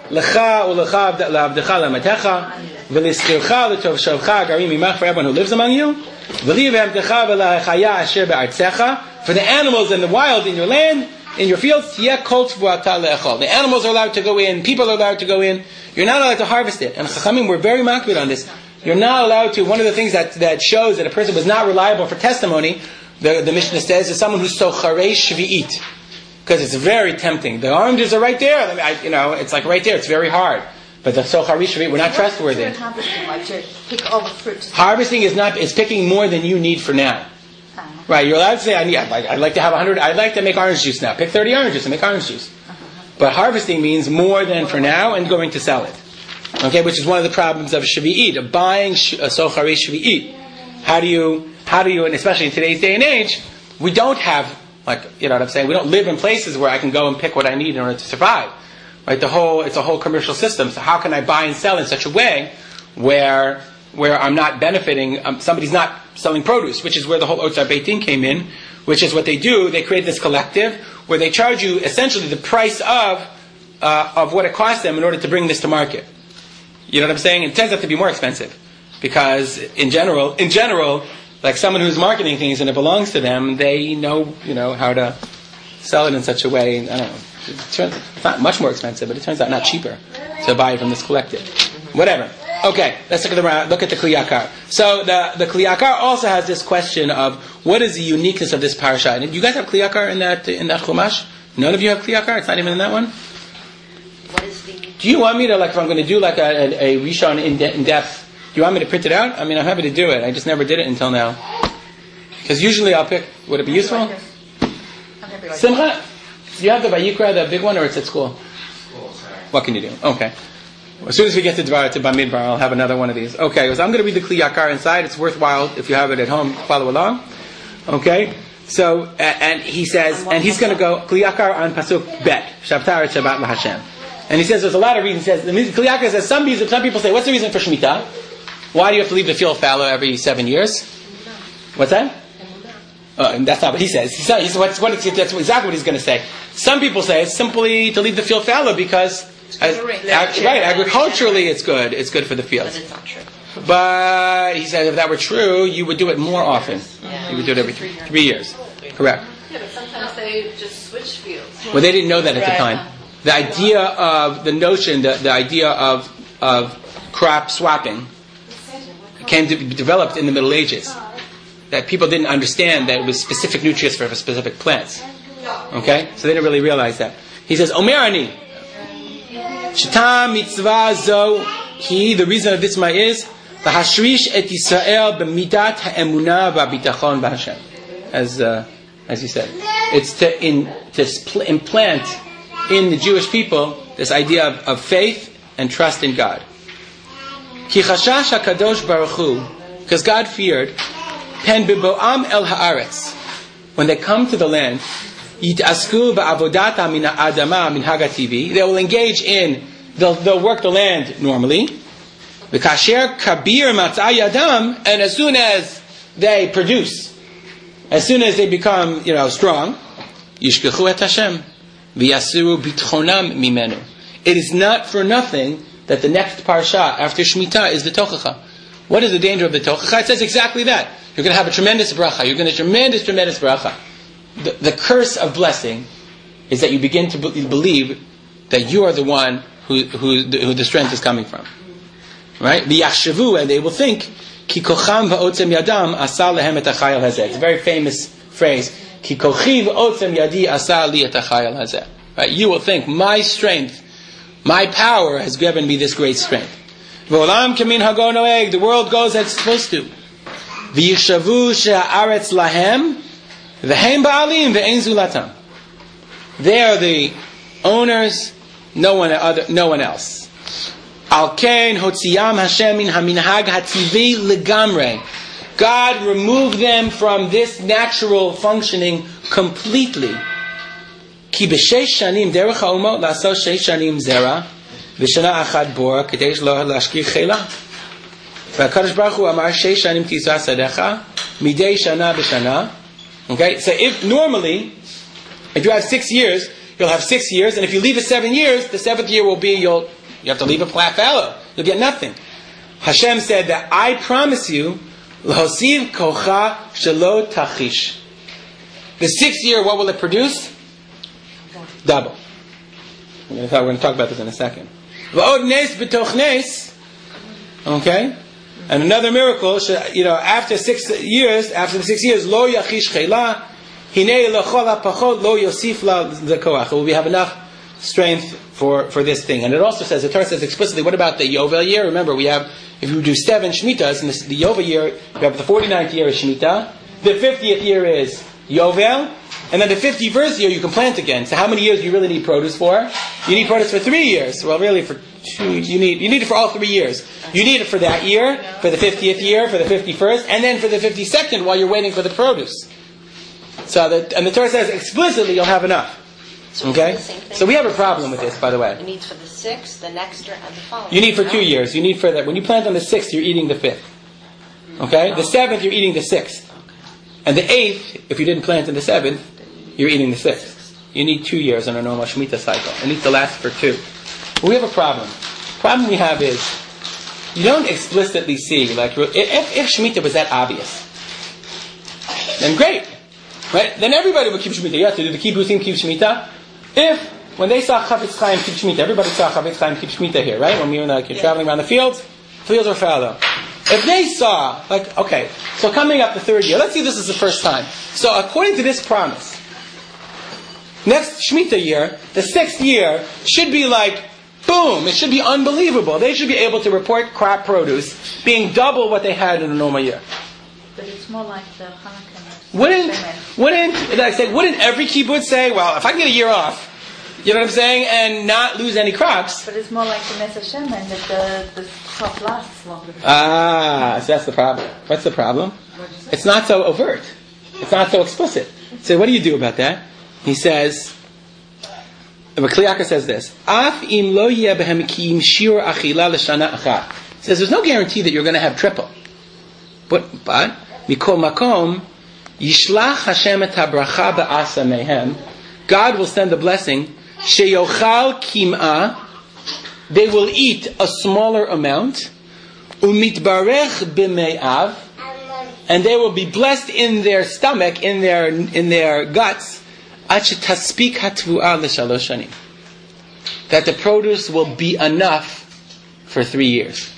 Lecha ulecha la'avdecha la'amatecha, v'lischircha l'tov shavcha garim imach, for everyone who lives among you. V'li v'hamtecha v'la'chaya asher be'artzecha, for the animals in the wild in your land, in your fields, tieh kol tvuata le'echol. The animals are allowed to go in, people are allowed to go in. You're not allowed to harvest it. And Chachamim were very makbid on this. You're not allowed to. One of the things that, that shows that a person was not reliable for testimony, the, the Mishnah says, is someone who's so charei shvi'it. Because it's very tempting. The oranges are right there. I mean, I, you know, it's like right there. It's very hard. But the so charei shvi'it, we're not trustworthy. Harvesting, like to pick all the fruit. Harvesting is not, is picking more than you need for now. Right, you're allowed to say, I need, I'd, like, I'd like to have a hundred, I'd like to make orange juice now. Pick thirty oranges and make orange juice. But harvesting means more than for now and going to sell it. Okay, which is one of the problems of shvi'it, of buying sh- a sochari shvi'it. How do you, how do you, and especially in today's day and age, we don't have, like, you know what I'm saying, we don't live in places where I can go and pick what I need in order to survive. Right, the whole, it's a whole commercial system, so how can I buy and sell in such a way where, where I'm not benefiting, um, somebody's not selling produce, which is where the whole Otzar Beit Din came in, which is what they do, they create this collective, where they charge you essentially the price of, uh, of what it costs them in order to bring this to market. You know what I'm saying? It turns out to be more expensive. Because in general, in general, like someone who's marketing things and it belongs to them, they know, you know, how to sell it in such a way, I don't know, it turns, it's not much more expensive, but it turns out not cheaper to buy it from this collective. Whatever. Okay, let's look at the look at the Kli Yakar. So the the Kli Yakar also has this question of what is the uniqueness of this parasha. And you guys have Kli Yakar in that in that Chumash? None of you have Kli Yakar? It's not even in that one? What is the... Do you want me to, like, if I'm going to do like a, a, a Rishon in, de- in depth, do you want me to print it out? I mean, I'm happy to do it. I just never did it until now. Because usually I'll pick, would it be useful? Simcha, do you have the Vayikra, the big one, or it's at school? School, sorry. What can you do? Okay. As soon as we get to Dvar, to Bamidbar, I'll have another one of these. Okay, so I'm going to read the Kli Yakar inside. It's worthwhile if you have it at home, follow along. Okay, so, uh, and he says, and he's going to go Kli Yakar on Pasuk Bet, Shabtar et Shabbat LaHashem. And he says there's a lot of reasons. He says, the Kli Yakar says, some, some people say, what's the reason for Shemitah? Why do you have to leave the field fallow every seven years? What's that? Uh, and that's not what he says. He says he's, what's, what, that's exactly what he's going to say. Some people say it's simply to leave the field fallow because... As, ag- right, agriculturally it's good. It's good for the fields. But it's not true. But he said if that were true, you would do it more often. Yeah. You would do it every three, three years. Correct. Yeah, but sometimes they just switch fields. Well, they didn't know that at the time. The idea of the notion, the, the idea of of crop swapping came to be developed in the Middle Ages. That people didn't understand that it was specific nutrients for specific plants. Okay, so they didn't really realize that. He says, Omer ani. Shita mitzvah zo, he, the reason of this mitzvah is lahashrish et Yisrael b'midat ha'emunah v'abitachon b'Hashem. As uh, as he said, it's to in to spl- implant in the Jewish people this idea of, of faith and trust in God. Ki chashash hakadosh baruch hu, because God feared, pen biboam el haaretz, when they come to the land. Yitasku ba'avodata min ha'adama min hagativi. They will engage in, they'll, they'll work the land normally. V'kasher kabir matzah yadam, and as soon as they produce, as soon as they become, you know, strong, yishkechu et Hashem v'yasiru bitchonam mimenu. It is not for nothing that the next parsha after Shemitah is the Tochacha. What is the danger of the Tochacha? It says exactly that. You're going to have a tremendous bracha. You're going to have a tremendous, tremendous bracha. The, the curse of blessing is that you begin to be, believe that you are the one who, who, the, who the strength is coming from. Right? V'yachshavu, and they will think, Ki kocham v'otzem yadam asa lehem et hachayil hazeh. It's a very famous phrase. Ki kochi v'otzem yadi asa li et hachayil hazeh. Right? You will think, my strength, my power has given me this great strength. V'olam kamin hago noeg. The world goes as it's supposed to. V'yishavu she'aretz lahem. V'heim ba'alim v'ein zulatam. They are the owners, no one other, no one else. Al kein hotziyam Hashem min haminhag hativi legamre. God removed them from this natural functioning completely. Ki b'sheish shanim derech ha'umot la'asos sheish shanim zera v'shana achad bora k'dei shelo lashkir chela. V'akadosh baruch hu amar sheish shanim tizah sadecha midei shana b'shana. Okay, so if normally, if you have six years, you'll have six years, and if you leave it seven years, the seventh year will be, you'll, you have to leave a fallow. You'll get nothing. Hashem said that I promise you, L'hosiv kocha shelo tachish. The sixth year, what will it produce? Double. We're going to talk about this in a second. V'od nes b'toch nes. Okay? And another miracle, you know, after six years, after the six years, lo yachish chela, hinei l'chol ha'pachot lo yosif la zekoach. We have enough strength for, for this thing. And it also says, the Torah says explicitly, what about the Yovel year? Remember, we have, if you do seven Shemitahs, in the, the Yovel year, you have the forty-ninth year is Shemitah, the fiftieth year is Yovel, and then the fifty-first year you can plant again. So how many years do you really need produce for? You need produce for three years. Well, really for two, you need, you need it for all three years. You need it for that year, for the fiftieth year, for the fifty-first, and then for the fifty-second while you're waiting for the produce. So the, and the Torah says explicitly you'll have enough. So okay? So we have a problem with this, by the way. It needs for the sixth, the next year, and the following. You need for two years. You need for that. When you plant on the sixth, you're eating the fifth. Okay? The seventh, you're eating the sixth. And the eighth, if you didn't plant in the seventh, you're eating the sixth. You need two years on a normal Shemitah cycle. It needs to last for two. But we have a problem. The problem we have is, you don't explicitly see, like, if, if Shemitah was that obvious, then great. Right? Then everybody would keep Shemitah. You have to do the kibbutzim keep Shemitah. If, when they saw Chavetz Chaim keep Shemitah, everybody saw Chavetz Chaim keep Shemitah here, right? When we were like, you're traveling around the fields, fields are fallow. If they saw, like, okay, so coming up the third year, let's see this is the first time. So according to this promise, next Shemitah year, the sixth year, should be like, boom, it should be unbelievable. They should be able to report crop produce being double what they had in a normal year. But it's more like the Hanukkah. Wouldn't, wouldn't, like I said, wouldn't every kibbutz say, well, if I can get a year off, you know what I'm saying, and not lose any crops? But it's more like the Nes Hashem, and that the, the crop lasts longer. Ah, so that's the problem. What's the problem? It's not so overt. It's not so explicit. So what do you do about that? He says, Kli Yakar says this, Af im lo yeh behem ki im shiur achila l'shana achat. He says, there's no guarantee that you're going to have triple. But, but, mikol makom, Yishlach Hashem et habracha ba'asa mehem. God will send the blessing. Sheyochal kim'ah. They will eat a smaller amount. Umitbarech b'me'av. And they will be blessed in their stomach, in their in their guts. Ad shetaspik hatvu'ah l'shalosh shanim. That the produce will be enough for three years.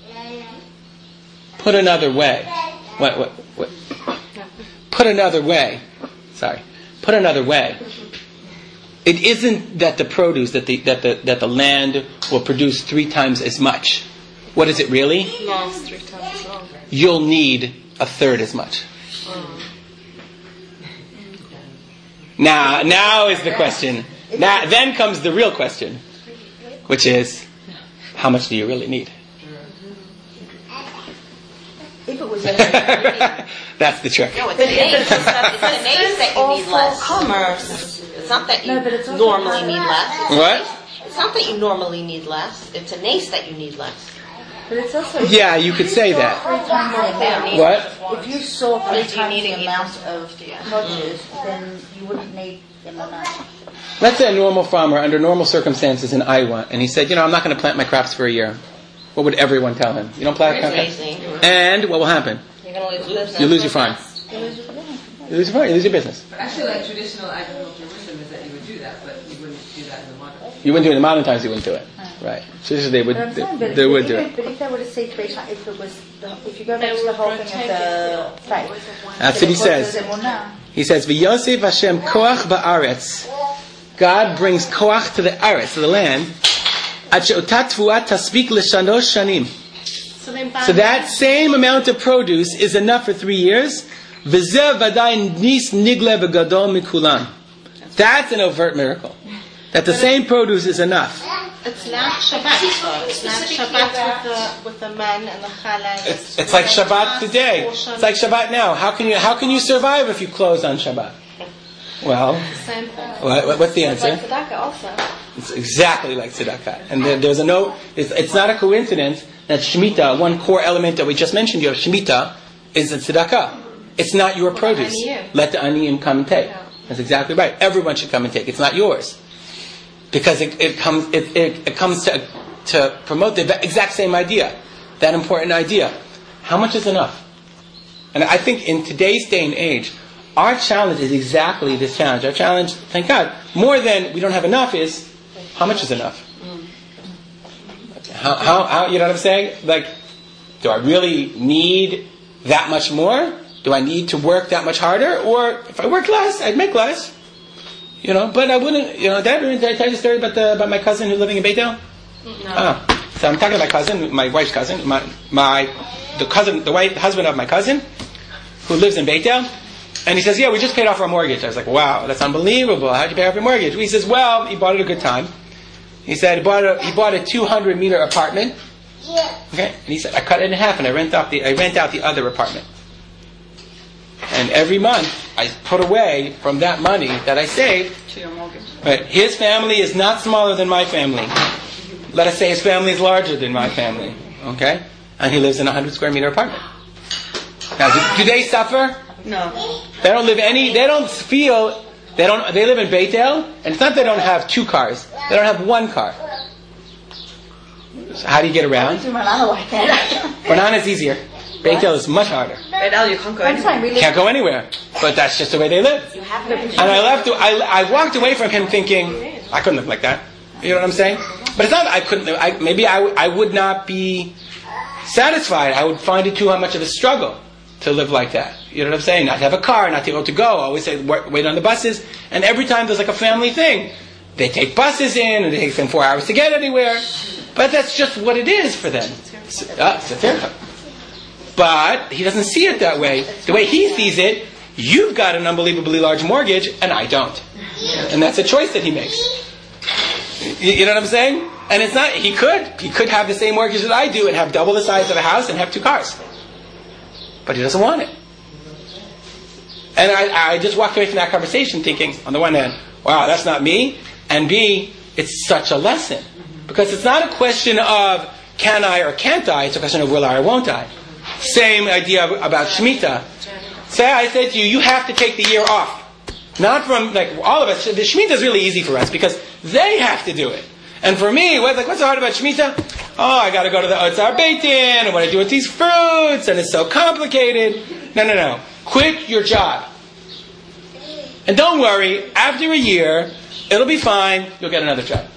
Put another way. What? What? What? Put another way, sorry. Put another way. It isn't that the produce that the that the that the land will produce three times as much. What is it really? Last three times longer. You'll need a third as much. Mm. Now, now is the question. Now, then comes the real question, which is, how much do you really need? If it was That's the trick. No, it's an ace. It's an ace that you need less. Commerce. It's not that you No, but it's also normally need less. What? It's not that you normally need less. It's an ace that you need less. But it's also Yeah, you could say that. three times the amount. What? If you saw three If you times need the it, you amount can- of produce, then you wouldn't need them enough. Let's say a normal farmer under normal circumstances in Iowa, and he said, you know, I'm not going to plant my crops for a year. What would everyone tell him? You don't plant crops? Crazy. And what will happen? You're going to lose business. You lose your farm. You lose your farm. You lose your business. But actually, like traditional agricultural wisdom is that you would do that, but you wouldn't do that in the modern. You wouldn't do it in the modern times. You wouldn't do it. Right. So this is- they would. But I'm They, saying, but, they but would do even, it. but if they were to say three times, if it was, the, if you go They back to the would whole thing of rotate the faith, That's what he says. He says, "V'yosef Hashem koach ba'aretz." God brings koach to the aretz, to the land. Ad she'otat tfuah taspik l'shanosh shanim. So, then So that same amount of produce is enough for three years. V'zeh v'dayin nis nigle v'gadol mikulam. That's an overt miracle. That the same produce is enough. It's like Shabbat. It's like Shabbat with the with the man and the challah. It's, it's like Shabbat today. It's like Shabbat now. How can you how can you survive if you close on Shabbat? Well, Same thing. what, what's the answer? Like tzedakah also. It's exactly like tzedakah. And there, there's a note. It's, it's not a coincidence that Shemitah, one core element that we just mentioned, you have Shemitah, is a tzedakah. It's not your produce. aniyim. Let the aniyim come and take. That's exactly right. Everyone should come and take. It's not yours. because it, it comes it, it, it comes to to promote the exact same idea, that important idea. How much is enough? And I think in today's day and age, our challenge is exactly this challenge. Our challenge, thank God, more than we don't have enough is, how much is enough? How, how, how you know what I'm saying? Like, do I really need that much more? Do I need to work that much harder? Or if I work less, I'd make less. You know, but I wouldn't, you know, Dad, did I tell you the story about the, about my cousin who's living in Beit El? No. Oh. So I'm talking to my cousin, my wife's cousin, my, my, the cousin, the wife, the husband of my cousin, who lives in Beit El. And he says, yeah, we just paid off our mortgage. I was like, wow, that's unbelievable. How'd you pay off your mortgage? He says, well, he bought it at a good time. He said he bought a, he bought a two hundred meter apartment. Yeah. Okay. And he said, I cut it in half and I rent out the, I rent out the other apartment. And every month, I put away from that money that I saved. To your mortgage. Right. His family is not smaller than my family. Let us say his family is larger than my family. Okay? And he lives in a one hundred square meter apartment. Now, do, do they suffer? No. They don't live any, they don't feel, they don't, they live in Beit El, and it's not they don't have two cars. They don't have one car. So how do you get around? Banana is easier. Beit El is much harder. Beit El, you can't go anywhere. Can't go anywhere. But that's just the way they live. And I left, I, I walked away from him thinking, I couldn't live like that. You know what I'm saying? But it's not that I couldn't live. I, maybe I, I would not be satisfied. I would find it too much of a struggle to live like that. You know what I'm saying? Not to have a car, not to be able to go. I always say, wait on the buses. And every time there's like a family thing. They take buses in, and it takes them four hours to get anywhere. But that's just what it is for them. Uh, but he doesn't see it that way. The way he sees it, you've got an unbelievably large mortgage, and I don't. And that's a choice that he makes. You, you know what I'm saying? And it's not, he could. He could have the same mortgage that I do and have double the size of a house and have two cars. But he doesn't want it. And I, I just walked away from that conversation thinking, on the one hand, wow, that's not me. And B, it's such a lesson. Because it's not a question of can I or can't I, it's a question of will I or won't I. Same idea about Shemitah. Say I said to you, you have to take the year off. Not from, like, all of us, the Shemitah is really easy for us because they have to do it. And for me, what's, like, what's so hard about Shemitah? Oh, I gotta go to the Otzar Beit Din, and what do I do with these fruits, and it's so complicated. No, no, no. Quit your job. And don't worry, after a year, it'll be fine, you'll get another job.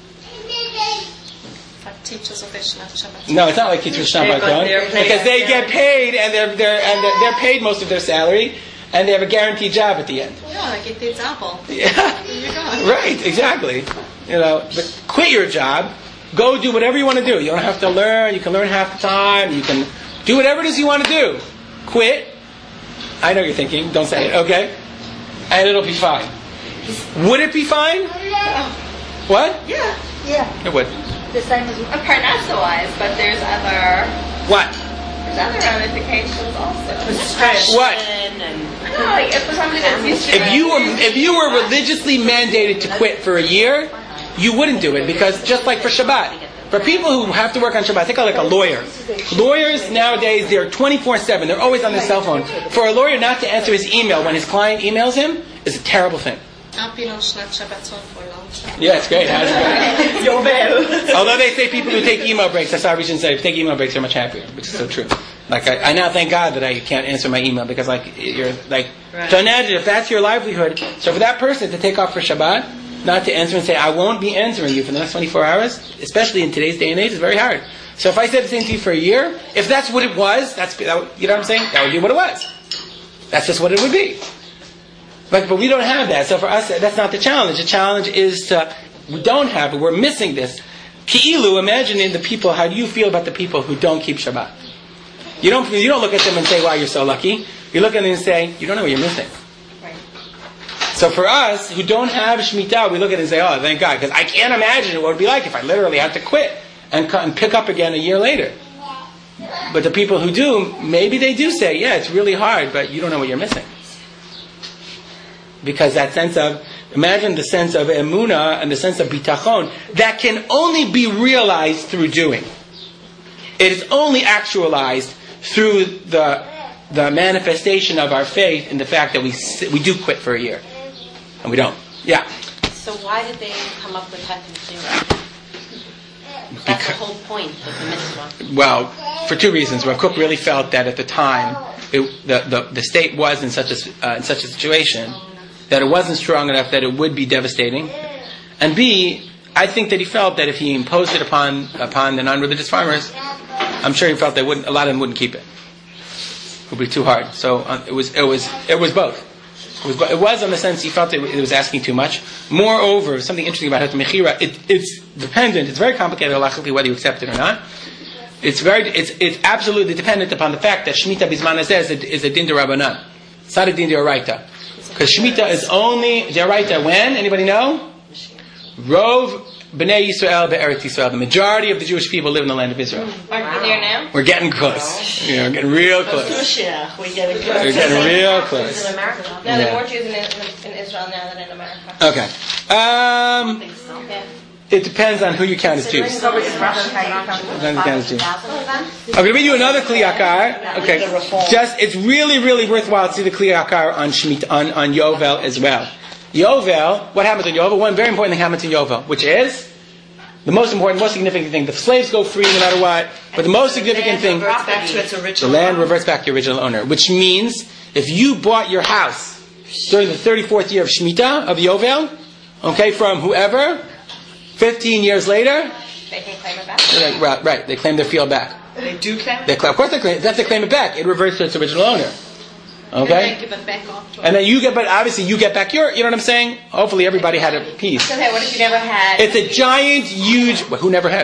Teachers of Shabbat. No, it's not like teachers of Shabbat, because they get paid, and they're, they're, and they're, they're paid most of their salary, and they have a guaranteed job at the end. Yeah, like get the example. Yeah. Right, exactly. You know, but quit your job, go do whatever you want to do. You don't have to learn, you can learn half the time, you can do whatever it is you want to do. Quit. I know you're thinking, don't say it, okay? And it'll be fine. Would it be fine? Yeah. What? Yeah. Yeah. It would. The same as A parnassa-wise, but there's other What? there's other ramifications also. Stress What? and No, like if for somebody that's used to If you were if you were religiously mandated to quit for a year, you wouldn't do it because just like for Shabbat, for people who have to work on Shabbat, think of like a lawyer. Lawyers nowadays, they're twenty-four seven. They're always on their cell phone. For a lawyer not to answer his email when his client emails him is a terrible thing. I've been on Shabbaton for a long time. Yeah, it's great. It's great. Although they say people who take email breaks, that's how we should say, take email breaks are much happier, which is so true. Like I, I now thank God that I can't answer my email because like you're like right. So imagine if that's your livelihood. So for that person to take off for Shabbat, not to answer and say I won't be answering you for the next twenty-four hours, especially in today's day and age, is very hard. So if I said the same to you for a year, if that's what it was, that's that, you know what I'm saying? That would be what it was. That's just what it would be. But, but we don't have that. So for us, that's not the challenge. The challenge is to, we don't have it. We're missing this. Ki'ilu, imagining the people, how do you feel about the people who don't keep Shabbat? You don't, you don't look at them and say, wow, you're so lucky. You look at them and say, you don't know what you're missing. Right. So for us, who don't have Shemitah, we look at it and say, oh, thank God. Because I can't imagine what it would be like if I literally had to quit and, and pick up again a year later. But the people who do, maybe they do say, yeah, it's really hard, but you don't know what you're missing. Because that sense of, imagine the sense of emunah and the sense of bitachon, that can only be realized through doing. It is only actualized through the the manifestation of our faith in the fact that we we do quit for a year. And we don't. Yeah. So why did they come up with Heck and Zero? That's the whole point of the mitzvah. Well, for two reasons. Rav Kook really felt that at the time, it, the, the the state was in such a uh, in such a situation that it wasn't strong enough that it would be devastating. And B, I think that he felt that if he imposed it upon upon the non-religious farmers, I'm sure he felt that wouldn't, a lot of them wouldn't keep it. It would be too hard. So uh, it was it was it was both. It was, it was in the sense he felt it, it was asking too much. Moreover, something interesting about Heter Mechira, it, it's dependent. It's very complicated halachically whether you accept it or not. It's very it's it's absolutely dependent upon the fact that Shemitah Bizman Hazeh is a, is a din d'Rabbanan. It's not a din d'Oraita. Because Shemitah is only d'Oraita when? Anybody know? Rov B'nai Yisrael Be'eretz Yisrael. The majority of the Jewish people live in the land of Israel. Aren't we there now? We're getting close. You know, we're getting real close. We're getting We're getting real close. In America. No, there Yeah. are more Jews in, in, in Israel now than in America. Okay. Um, Yeah. it depends on who you count as Jews. So it's Russian, how you count Depends on who you count as Jews. I'm going to read you another Kli Yakar. Okay. Just, it's really, really worthwhile to see the Kli Yakar on Shemitah, on, on Yovel as well. Yovel, what happens in Yovel? One very important thing happens in Yovel, which is the most important, most significant thing. The slaves go free no matter what, but the most significant thing, Reverts back to its the original. land reverts back to your original owner, which means if you bought your house during the thirty-fourth year of Shemitah, of Yovel, okay, from whoever, fifteen years later, They can claim it back. right, right, right, they claim their field back. They do claim. They claim, of course they claim, that's they claim it back. It reverts to its original owner. And Okay? they give it back off to And then you get, but obviously you get back your, you know what I'm saying? Hopefully everybody had a piece. Okay, what if you never had? It's a giant, huge, well, who never had?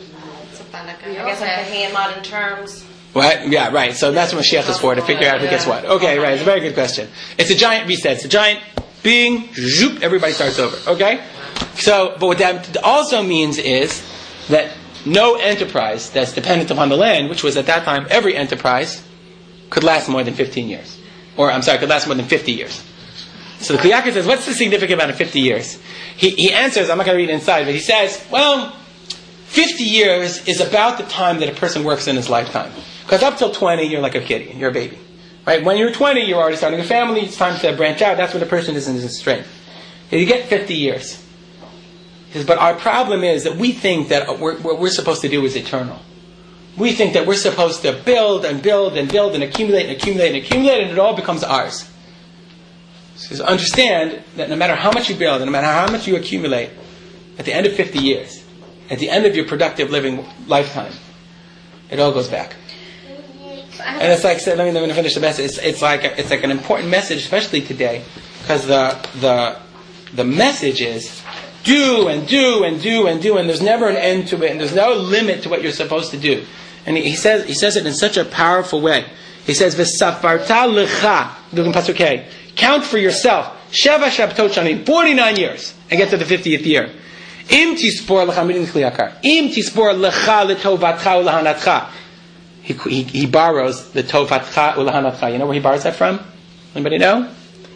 I guess I'm thinking in modern terms. What? Yeah, right. So that's what Mashiach is for, to figure out who gets what. Okay, right. It's a very good question. It's a giant reset. It's a giant bing, zoop, everybody starts over. Okay? So, but what that also means is that no enterprise that's dependent upon the land, which was at that time every enterprise, could last more than fifteen years. Or, I'm sorry, could last more than fifty years. So the Kli Yakar says, what's the significant amount of fifty years? He, he answers, I'm not going to read it inside, but he says, well, fifty years is about the time that a person works in his lifetime. Because up till twenty, you're like a kid, you're a baby. Right? When you're twenty, you're already starting a family, it's time to branch out, that's when a person is in his strength. You get fifty years. He says, but our problem is that we think that we're, what we're supposed to do is eternal. We think that we're supposed to build and build and build and accumulate and accumulate and accumulate, and it all becomes ours. He says, understand that no matter how much you build and no matter how much you accumulate, at the end of fifty years, at the end of your productive living lifetime, it all goes back. And it's like, let me, let me finish the message. It's, it's like a, it's like an important message, especially today, because the the the message is do and do and do and do, and there's never an end to it, and there's no limit to what you're supposed to do. And he, he says he says it in such a powerful way. He says, "V'safarta lecha," look in pasuk K. Count for yourself. Sheva shabtot shanim, forty-nine years, and get to the fiftieth year. Im tispor lecha midin Kli Yakar. Im tispor lecha letovatcha ulahanatcha. He, he he borrows the tovatcha ulahanatcha. You know where he borrows that from? Anybody know?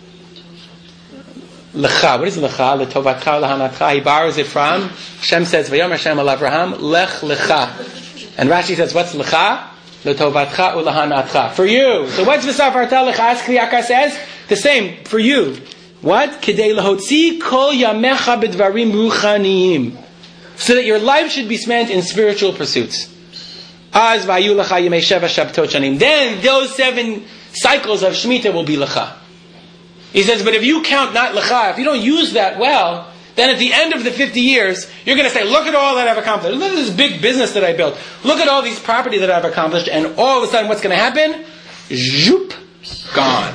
Lecha. What is lecha? Letovatcha ulahanatcha. He borrows it from. Hashem says, "Vayom Hashem al Avraham lech lecha." And Rashi says, "What's lecha? Letovatcha ulahanatcha." For you. So what's v'safarta lecha? As Kli Yakar says, the same for you. What? Kedei lahotzi kol yamecha b'dvarim ruchaniyim. So that your life should be spent in spiritual pursuits. Az vayu lecha yemei sheva shabtot shanim. Then those seven cycles of Shemitah will be lecha. He says, but if you count not lecha, if you don't use that well, then at the end of the fifty years, you're going to say, look at all that I've accomplished. Look at this big business that I built. Look at all these property that I've accomplished. And all of a sudden, what's going to happen? Zoop, gone.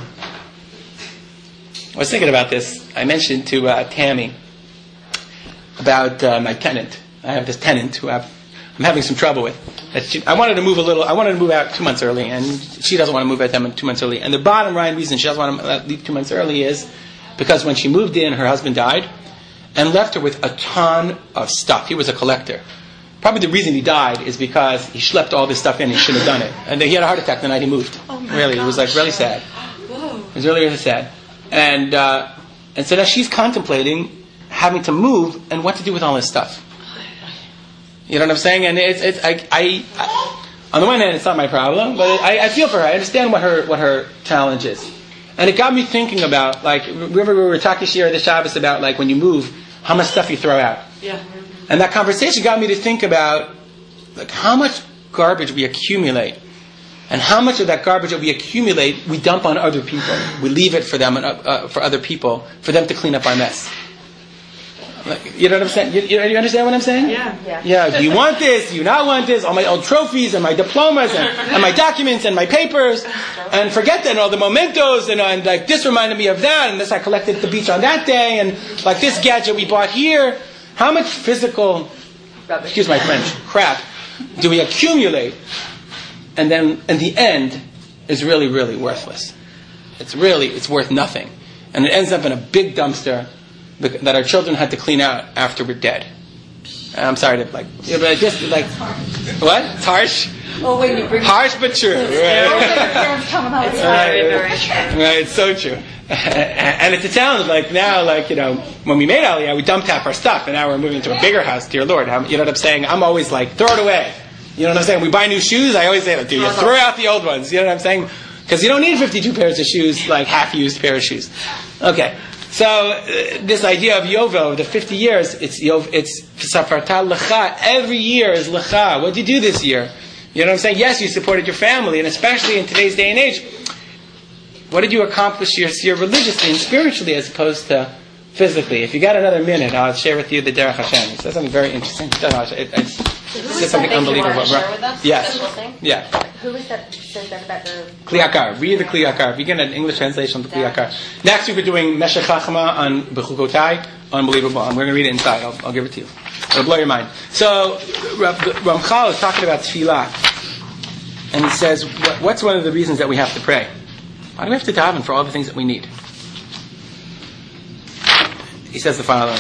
I was thinking about this. I mentioned to uh, Tammy about uh, my tenant. I have this tenant who I've, I'm having some trouble with. That she, I wanted to move a little. I wanted to move out two months early, and she doesn't want to move out them two months early. And the bottom line reason she doesn't want to leave two months early is because when she moved in, her husband died and left her with a ton of stuff. He was a collector. Probably the reason he died is because he schlepped all this stuff in. He shouldn't have done it, and he had a heart attack the night he moved. Oh really, gosh. It was like really sad. Whoa. It was really really sad. And uh, and so now she's contemplating having to move and what to do with all this stuff. You know what I'm saying? And it's it's I, I, I on the one hand it's not my problem, but I, I feel for her. I understand what her what her challenge is, and it got me thinking about like remember we were talking here this Shabbos about like when you move, how much stuff you throw out. Yeah. And that conversation got me to think about like how much garbage we accumulate, and how much of that garbage that we accumulate we dump on other people. We leave it for them and uh, for other people, for them to clean up our mess. Like, you know what I'm saying? You, you, you understand what I'm saying? Yeah. Yeah. Yeah. Do you want this? Do you not want this? All my old trophies and my diplomas and, and my documents and my papers, and forget that, and all the mementos, and, and like this reminded me of that, and this I collected at the beach on that day, and like this gadget we bought here. How much physical, excuse my French, crap do we accumulate, and then in the end is really, really worthless. It's really, it's worth nothing. And it ends up in a big dumpster that our children had to clean out after we're dead. And I'm sorry to like, you know, but just like, what? It's harsh? Or when you bring Harsh but true. Right? it's Very, very true. Right, it's so true. And it's a challenge, like now, like, you know, when we made Aliyah, we dumped half our stuff, and now we're moving to a bigger house, dear Lord. I'm, you know what I'm saying? I'm always like, throw it away. You know what I'm saying? We buy new shoes, I always say that to you. Throw out the old ones. You know what I'm saying? Because you don't need fifty-two pairs of shoes, like half-used pair of shoes. Okay. So, uh, this idea of Yovel, the fifty years, it's Yov, it's Safarta Lecha. Every year is Lecha. What did you do this year? You know what I'm saying? Yes, you supported your family, and especially in today's day and age, what did you accomplish your year religiously and spiritually as opposed to physically? If you got another minute, I'll share with you the Derech Hashem. It says something very interesting. It, it, it says something unbelievable. Share with us? Yes. Special thing? Yeah. Who is that says that about the Kli Yakar. Read the Kli Yakar. Begin an English translation of the Kli Yakar. Next week we're doing Meshech Chachma on Bechukotai. Unbelievable. I'm going to read it inside. I'll, I'll give it to you. It'll blow your mind. So Ramchal is talking about tefillah, and he says, what's one of the reasons that we have to pray? Why do we have to daven for all the things that we need? He says the following.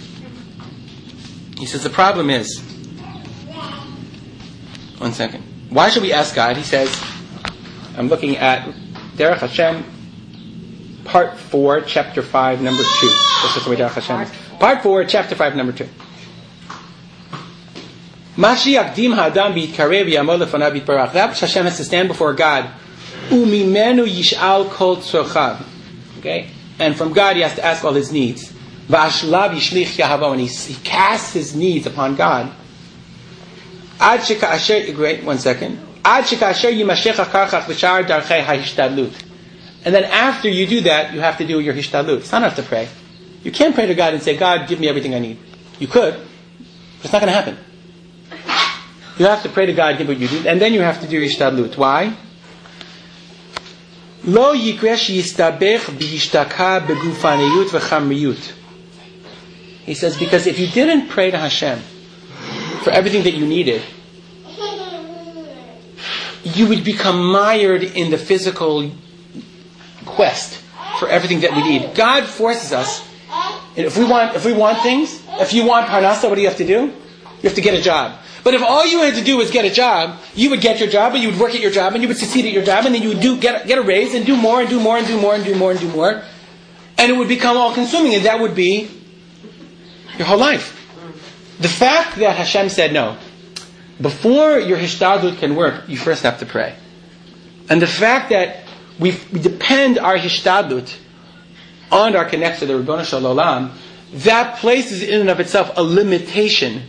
He says the problem is, one second. Why should we ask God? He says, I'm looking at Derech Hashem, part four, chapter five, number two. This is the way Derech Hashem is. Part four, chapter five, number two. Mashiach dim ha'adam b'yitkarev ya'amod lefanav yitbarach. That which Hashem has to stand before God. Umimenu yish'al kol tzorchav. Okay? And from God he has to ask all his needs. V'ashlav yishlich yahavo. And he, he casts his needs upon God. Ad sheka'asher, wait one second. Ad sheka'asher yimashech akarchach v'shar darchei ha'hishtadlut. And then after you do that, you have to do your hishtadlut. It's not enough to pray. You can't pray to God and say, God, give me everything I need. You could, but it's not going to happen. You have to pray to God, give what you do, and then you have to do your hishtadlut. Why? Lo yikresh yistabech b'yishtaka begufaniyut v'chamriyut. He says, because if you didn't pray to Hashem for everything that you needed, you would become mired in the physical quest for everything that we need. God forces us. And if we want, if we want things, if you want parnasa, what do you have to do? You have to get a job. But if all you had to do was get a job, you would get your job, and you would work at your job, and you would succeed at your job, and then you would do get get a raise and do more and do more and do more and do more and do more, and it would become all consuming, and that would be your whole life. The fact that Hashem said no, before your hishtadlut can work, you first have to pray, and the fact that we, we depend our hishtadlut on our connection to the Ribono Shel Olam, that places in and of itself a limitation.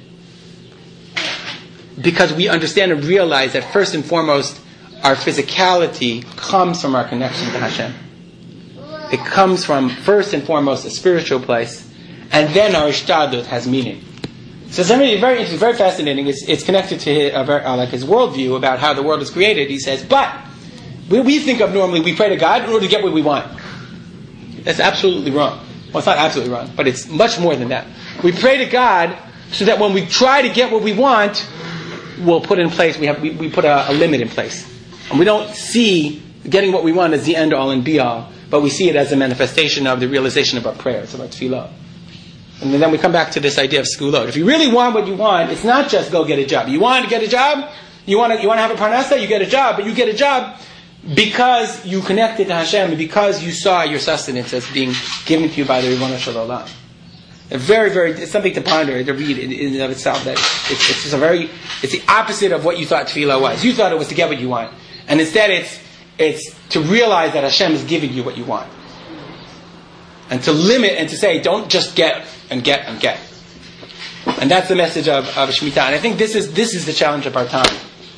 Because we understand and realize that first and foremost, our physicality comes from our connection to Hashem. It comes from first and foremost a spiritual place, and then our ishtadlut has meaning. So something very interesting, very fascinating. It's, it's connected to his, uh, like his worldview about how the world is created. He says, but we, we think of normally we pray to God in order to get what we want. That's absolutely wrong. Well, it's not absolutely wrong, but it's much more than that. We pray to God so that when we try to get what we want, we'll put in place, we have we, we put a, a limit in place. And we don't see getting what we want as the end all and be all, but we see it as a manifestation of the realization of our prayers, of our tefillah. And then we come back to this idea of skulot. If you really want what you want, it's not just go get a job. You want to get a job, you want to you want to have a parnasa, you get a job, but you get a job because you connected to Hashem, and because you saw your sustenance as being given to you by the Ribono Shel Olam. A very, very, it's something to ponder, to read in, in and of itself. That it's, it's just a very, it's the opposite of what you thought tefillah was. You thought it was to get what you want, and instead it's it's to realize that Hashem is giving you what you want, and to limit and to say, don't just get and get and get. And that's the message of, of Shemitah. And I think this is this is the challenge of our time.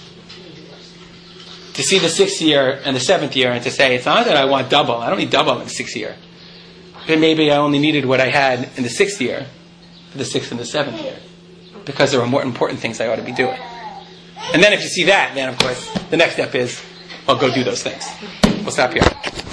To see the sixth year and the seventh year and to say, it's not that I want double. I don't need double in the sixth year. Then maybe I only needed what I had in the sixth year for the sixth and the seventh year. Because there are more important things I ought to be doing. And then if you see that, then of course, the next step is, well, go do those things. We'll stop here.